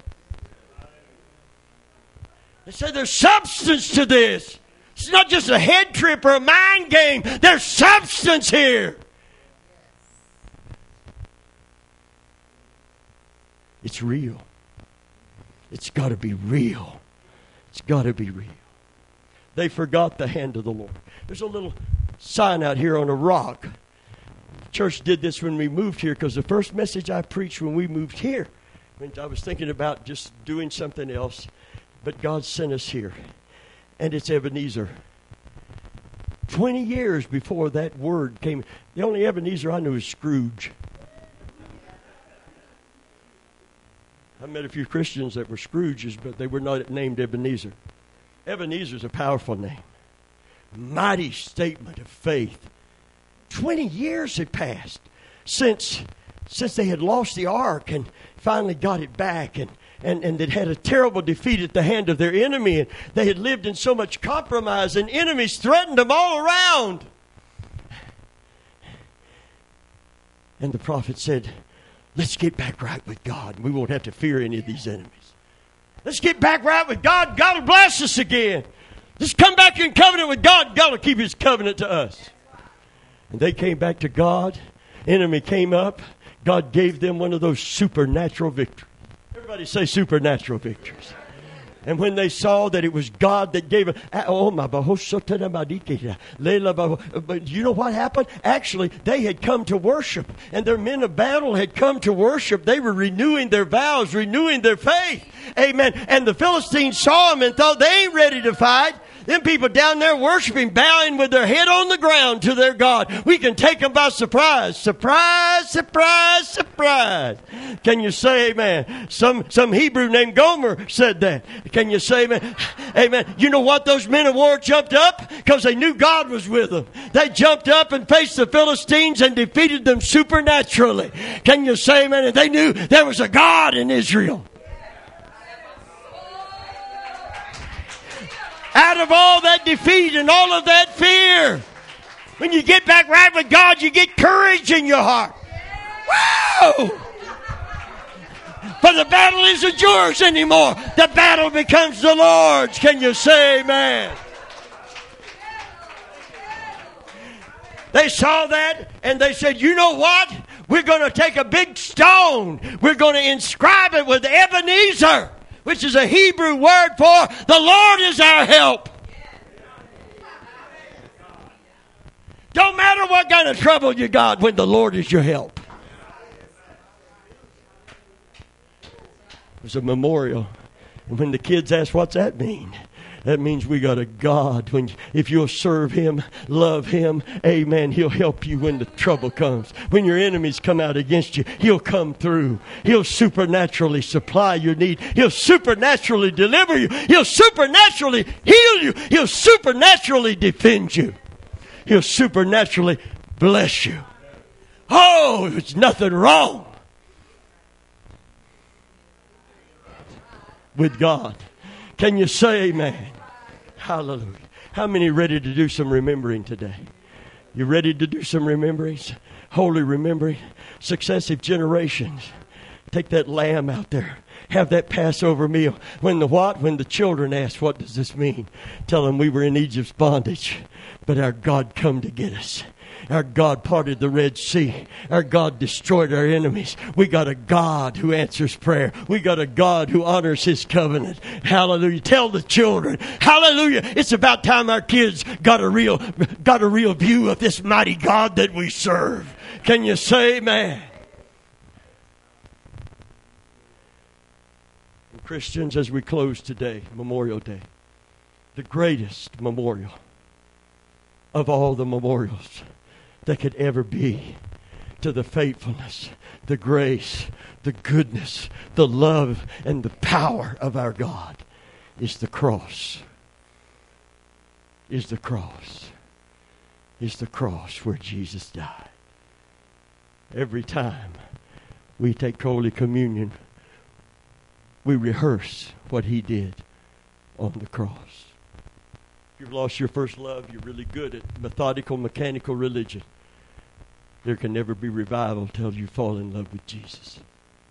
They say there's substance to this. It's not just a head trip or a mind game. There's substance here. It's real. It's got to be real. It's got to be real. They forgot the hand of the Lord. There's a little sign out here on a rock. The church did this when we moved here, because the first message I preached when we moved here, when I was thinking about just doing something else, but God sent us here. And it's Ebenezer. Twenty years before that word came, the only Ebenezer I knew is Scrooge. I met a few Christians that were Scrooges, but they were not named Ebenezer. Ebenezer is a powerful name. Mighty statement of faith. Twenty years had passed since since they had lost the ark and finally got it back, and, and, and they'd had a terrible defeat at the hand of their enemy, and they had lived in so much compromise, and enemies threatened them all around. And the prophet said, let's get back right with God. We won't have to fear any of these enemies. Let's get back right with God. God will bless us again. Let's come back in covenant with God. God will keep His covenant to us. And they came back to God. Enemy came up. God gave them one of those supernatural victories. Everybody say supernatural victories. And when they saw that it was God that gave it, oh my, but you know what happened? Actually, they had come to worship, and their men of battle had come to worship. They were renewing their vows, renewing their faith. Amen. And the Philistines saw them and thought they ain't ready to fight. Them people down there worshiping, bowing with their head on the ground to their God. We can take them by surprise. Surprise, surprise, surprise. Can you say amen? Some some Hebrew named Gomer said that. Can you say amen? Amen. You know what? Those men of war jumped up because they knew God was with them. They jumped up and faced the Philistines and defeated them supernaturally. Can you say amen? And they knew there was a God in Israel. Out of all that defeat and all of that fear, when you get back right with God, you get courage in your heart. Woo! For the battle isn't yours anymore. The battle becomes the Lord's. Can you say amen? They saw that and they said, you know what? We're going to take a big stone. We're going to inscribe it with Ebenezer, which is a Hebrew word for the Lord is our help. Don't matter what kind of trouble you got when the Lord is your help. There's a memorial. And when the kids ask, what's that mean? That means we got a God. When, if you'll serve Him, love Him, amen, He'll help you when the trouble comes. When your enemies come out against you, He'll come through. He'll supernaturally supply your need. He'll supernaturally deliver you. He'll supernaturally heal you. He'll supernaturally defend you. He'll supernaturally bless you. Oh, there's nothing wrong with God. Can you say amen? Hallelujah. How many are ready to do some remembering today? You ready to do some remembering? Holy remembering. Successive generations. Take that lamb out there. Have that Passover meal. When the what? When the children ask, what does this mean? Tell them we were in Egypt's bondage, but our God come to get us. Our God parted the Red Sea. Our God destroyed our enemies. We got a God who answers prayer. We got a God who honors His covenant. Hallelujah. Tell the children. Hallelujah. It's about time our kids got a real, got a real view of this mighty God that we serve. Can you say amen? Christians, as we close today, Memorial Day, the greatest memorial of all the memorials that could ever be to the faithfulness, the grace, the goodness, the love, and the power of our God is the cross. Is the cross. Is the cross where Jesus died. Every time we take Holy Communion, we rehearse what He did on the cross. If you've lost your first love, you're really good at methodical, mechanical religion. There can never be revival till you fall in love with Jesus.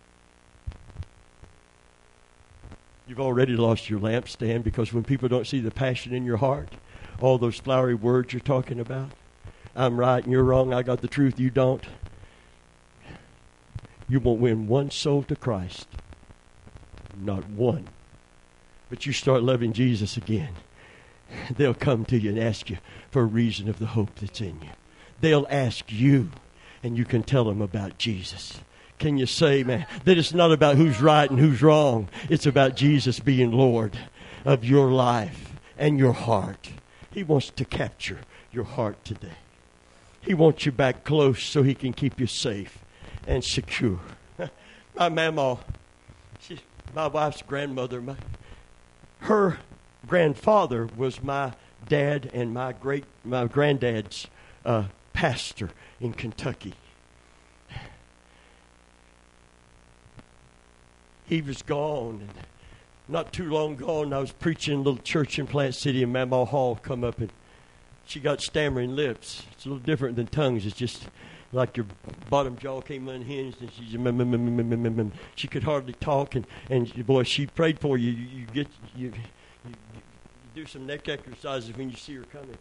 You've already lost your lampstand, because when people don't see the passion in your heart, all those flowery words you're talking about, I'm right and you're wrong, I got the truth, you don't, you won't win one soul to Christ. Not one. But you start loving Jesus again, they'll come to you and ask you for a reason of the hope that's in you. They'll ask you, and you can tell them about Jesus. Can you say, man, that it's not about who's right and who's wrong. It's about Jesus being Lord of your life and your heart. He wants to capture your heart today. He wants you back close so He can keep you safe and secure. My mama, she's my wife's grandmother, my, her grandfather was my dad and my great my granddad's uh, pastor in Kentucky. He was gone, and not too long gone, I was preaching in a little church in Plant City, and Mama Hall come up, and she got stammering lips. It's a little different than tongues. It's just like your bottom jaw came unhinged, and she just, mm, mm, mm, mm, mm, mm. She could hardly talk, and, and boy, she prayed for you. You, you get you, you, you do some neck exercises when you see her coming.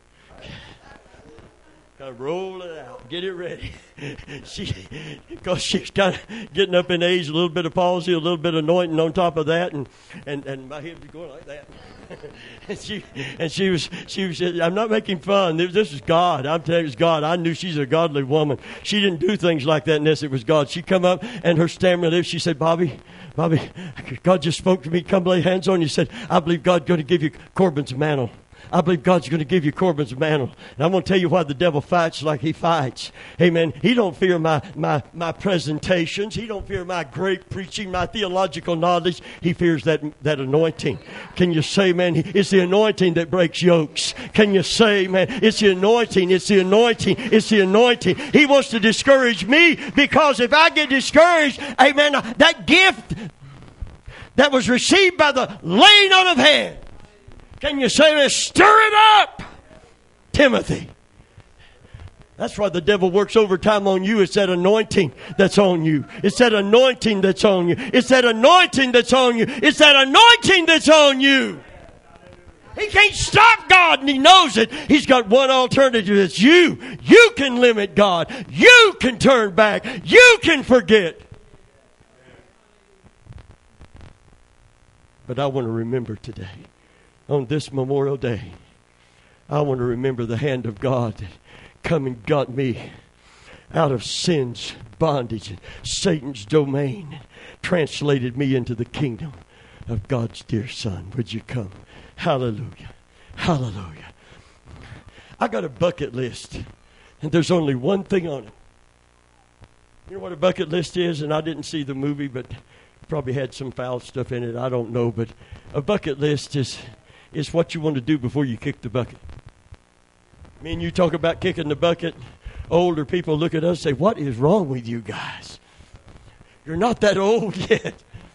Kind of roll it out. Get it ready. she, because she's kind of getting up in age, a little bit of palsy, a little bit of anointing on top of that, and, and, and my head was going like that. and she and she was she was. I'm not making fun. This is God. I'm telling you, it's God. I knew she's a godly woman. She didn't do things like that unless it was God. She come up and her stammering lips. She said, "Bobby, Bobby, God just spoke to me. Come lay hands on you." Said, "I believe God's going to give you Corbin's mantle. I believe God's going to give you Corbin's mantle." And I'm going to tell you why the devil fights like he fights. Amen. He don't fear my, my, my presentations. He don't fear my great preaching, my theological knowledge. He fears that, that anointing. Can you say, man, it's the anointing that breaks yokes? Can you say, man, it's the anointing, it's the anointing, it's the anointing. He wants to discourage me, because if I get discouraged, amen, that gift that was received by the laying on of hands, can you say this? Stir it up, Timothy. That's why the devil works overtime on you. It's that anointing that's on you. It's that anointing that's on you. It's that anointing that's on you. It's that anointing that's on you. He can't stop God, and He knows it. He's got one alternative. It's you. You can limit God. You can turn back. You can forget. But I want to remember today, on this Memorial Day, I want to remember the hand of God that come and got me out of sin's bondage and Satan's domain, and translated me into the kingdom of God's dear Son. Would you come? Hallelujah. Hallelujah. I got a bucket list, and there's only one thing on it. You know what a bucket list is? And I didn't see the movie, but probably had some foul stuff in it. I don't know. But a bucket list is is what you want to do before you kick the bucket. Me and you talk about kicking the bucket. Older people look at us and say, "What is wrong with you guys? You're not that old yet."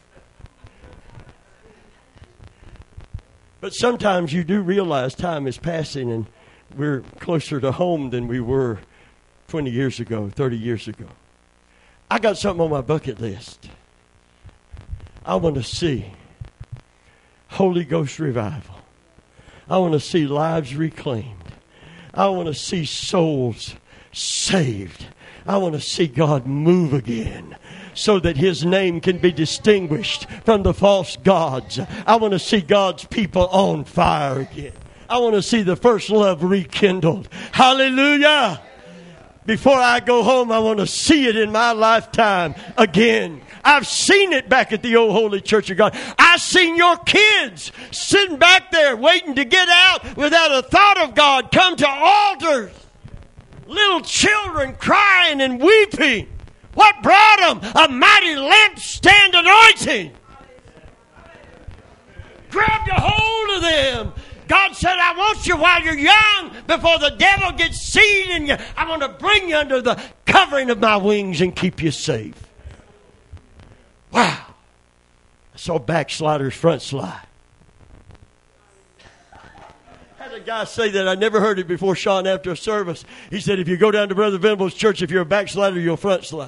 But sometimes you do realize time is passing, and we're closer to home than we were twenty years ago, thirty years ago. I got something on my bucket list. I want to see Holy Ghost revival. I want to see lives reclaimed. I want to see souls saved. I want to see God move again, so that His name can be distinguished from the false gods. I want to see God's people on fire again. I want to see the first love rekindled. Hallelujah. Before I go home, I want to see it in my lifetime again. I've seen it back at the old Holy Church of God. I've seen your kids sitting back there waiting to get out without a thought of God come to altars. Little children crying and weeping. What brought them? A mighty lampstand anointing. Grabbed a hold of them. God said, I want you while you're young, before the devil gets seed in you. I want to bring you under the covering of my wings and keep you safe. Wow. I saw backsliders front slide. I had a guy say that. I never heard it before, Sean, after a service. He said, if you go down to Brother Venable's church, if you're a backslider, you'll front slide.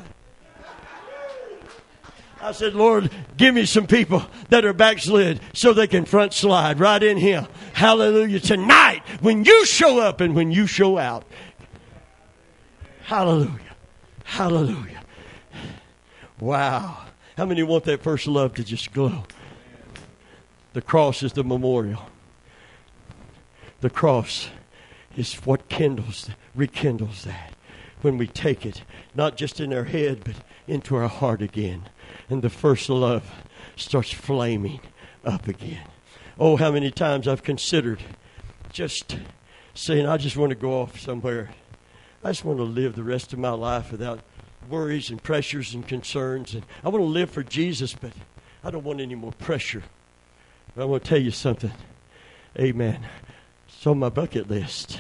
I said, Lord, give me some people that are backslid so they can front slide right in here. Hallelujah. Tonight, when you show up and when you show out. Hallelujah. Hallelujah. Wow. How many want that first love to just glow? The cross is the memorial. The cross is what kindles, rekindles that. When we take it, not just in our head, but into our heart again. And the first love starts flaming up again. Oh, how many times I've considered just saying, I just want to go off somewhere. I just want to live the rest of my life without worries and pressures and concerns. And I want to live for Jesus, but I don't want any more pressure. But I want to tell you something. Amen. It's on my bucket list.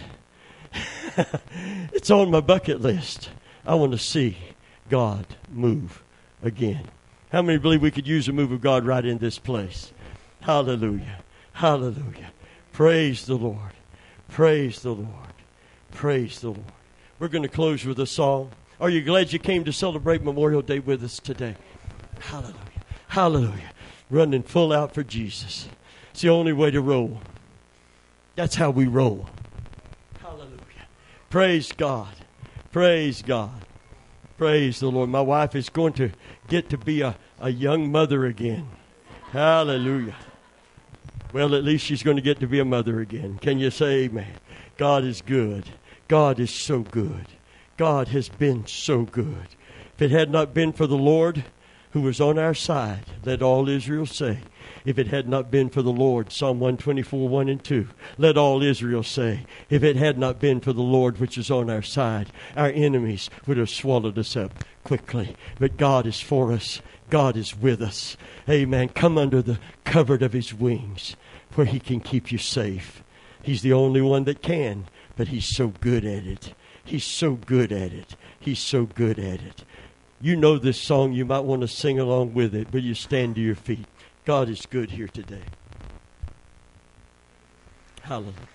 It's on my bucket list. I want to see God move again. How many believe we could use a move of God right in this place? Hallelujah. Hallelujah. Praise the Lord. Praise the Lord. Praise the Lord. We're going to close with a song. Are you glad you came to celebrate Memorial Day with us today? Hallelujah. Hallelujah. Running full out for Jesus. It's the only way to roll. That's how we roll. Hallelujah. Praise God. Praise God. Praise the Lord. My wife is going to get to be a, a young mother again. Hallelujah. Well, at least she's going to get to be a mother again. Can you say amen? God is good. God is so good. God has been so good. If it had not been for the Lord who was on our side, let all Israel say. If it had not been for the Lord, Psalm one twenty-four, one and two, let all Israel say. If it had not been for the Lord which is on our side, our enemies would have swallowed us up quickly. But God is for us. God is with us. Amen. Come under the covert of his wings where he can keep you safe. He's the only one that can, but he's so good at it. He's so good at it. He's so good at it. You know this song. You might want to sing along with it, but you stand to your feet. God is good here today. Hallelujah.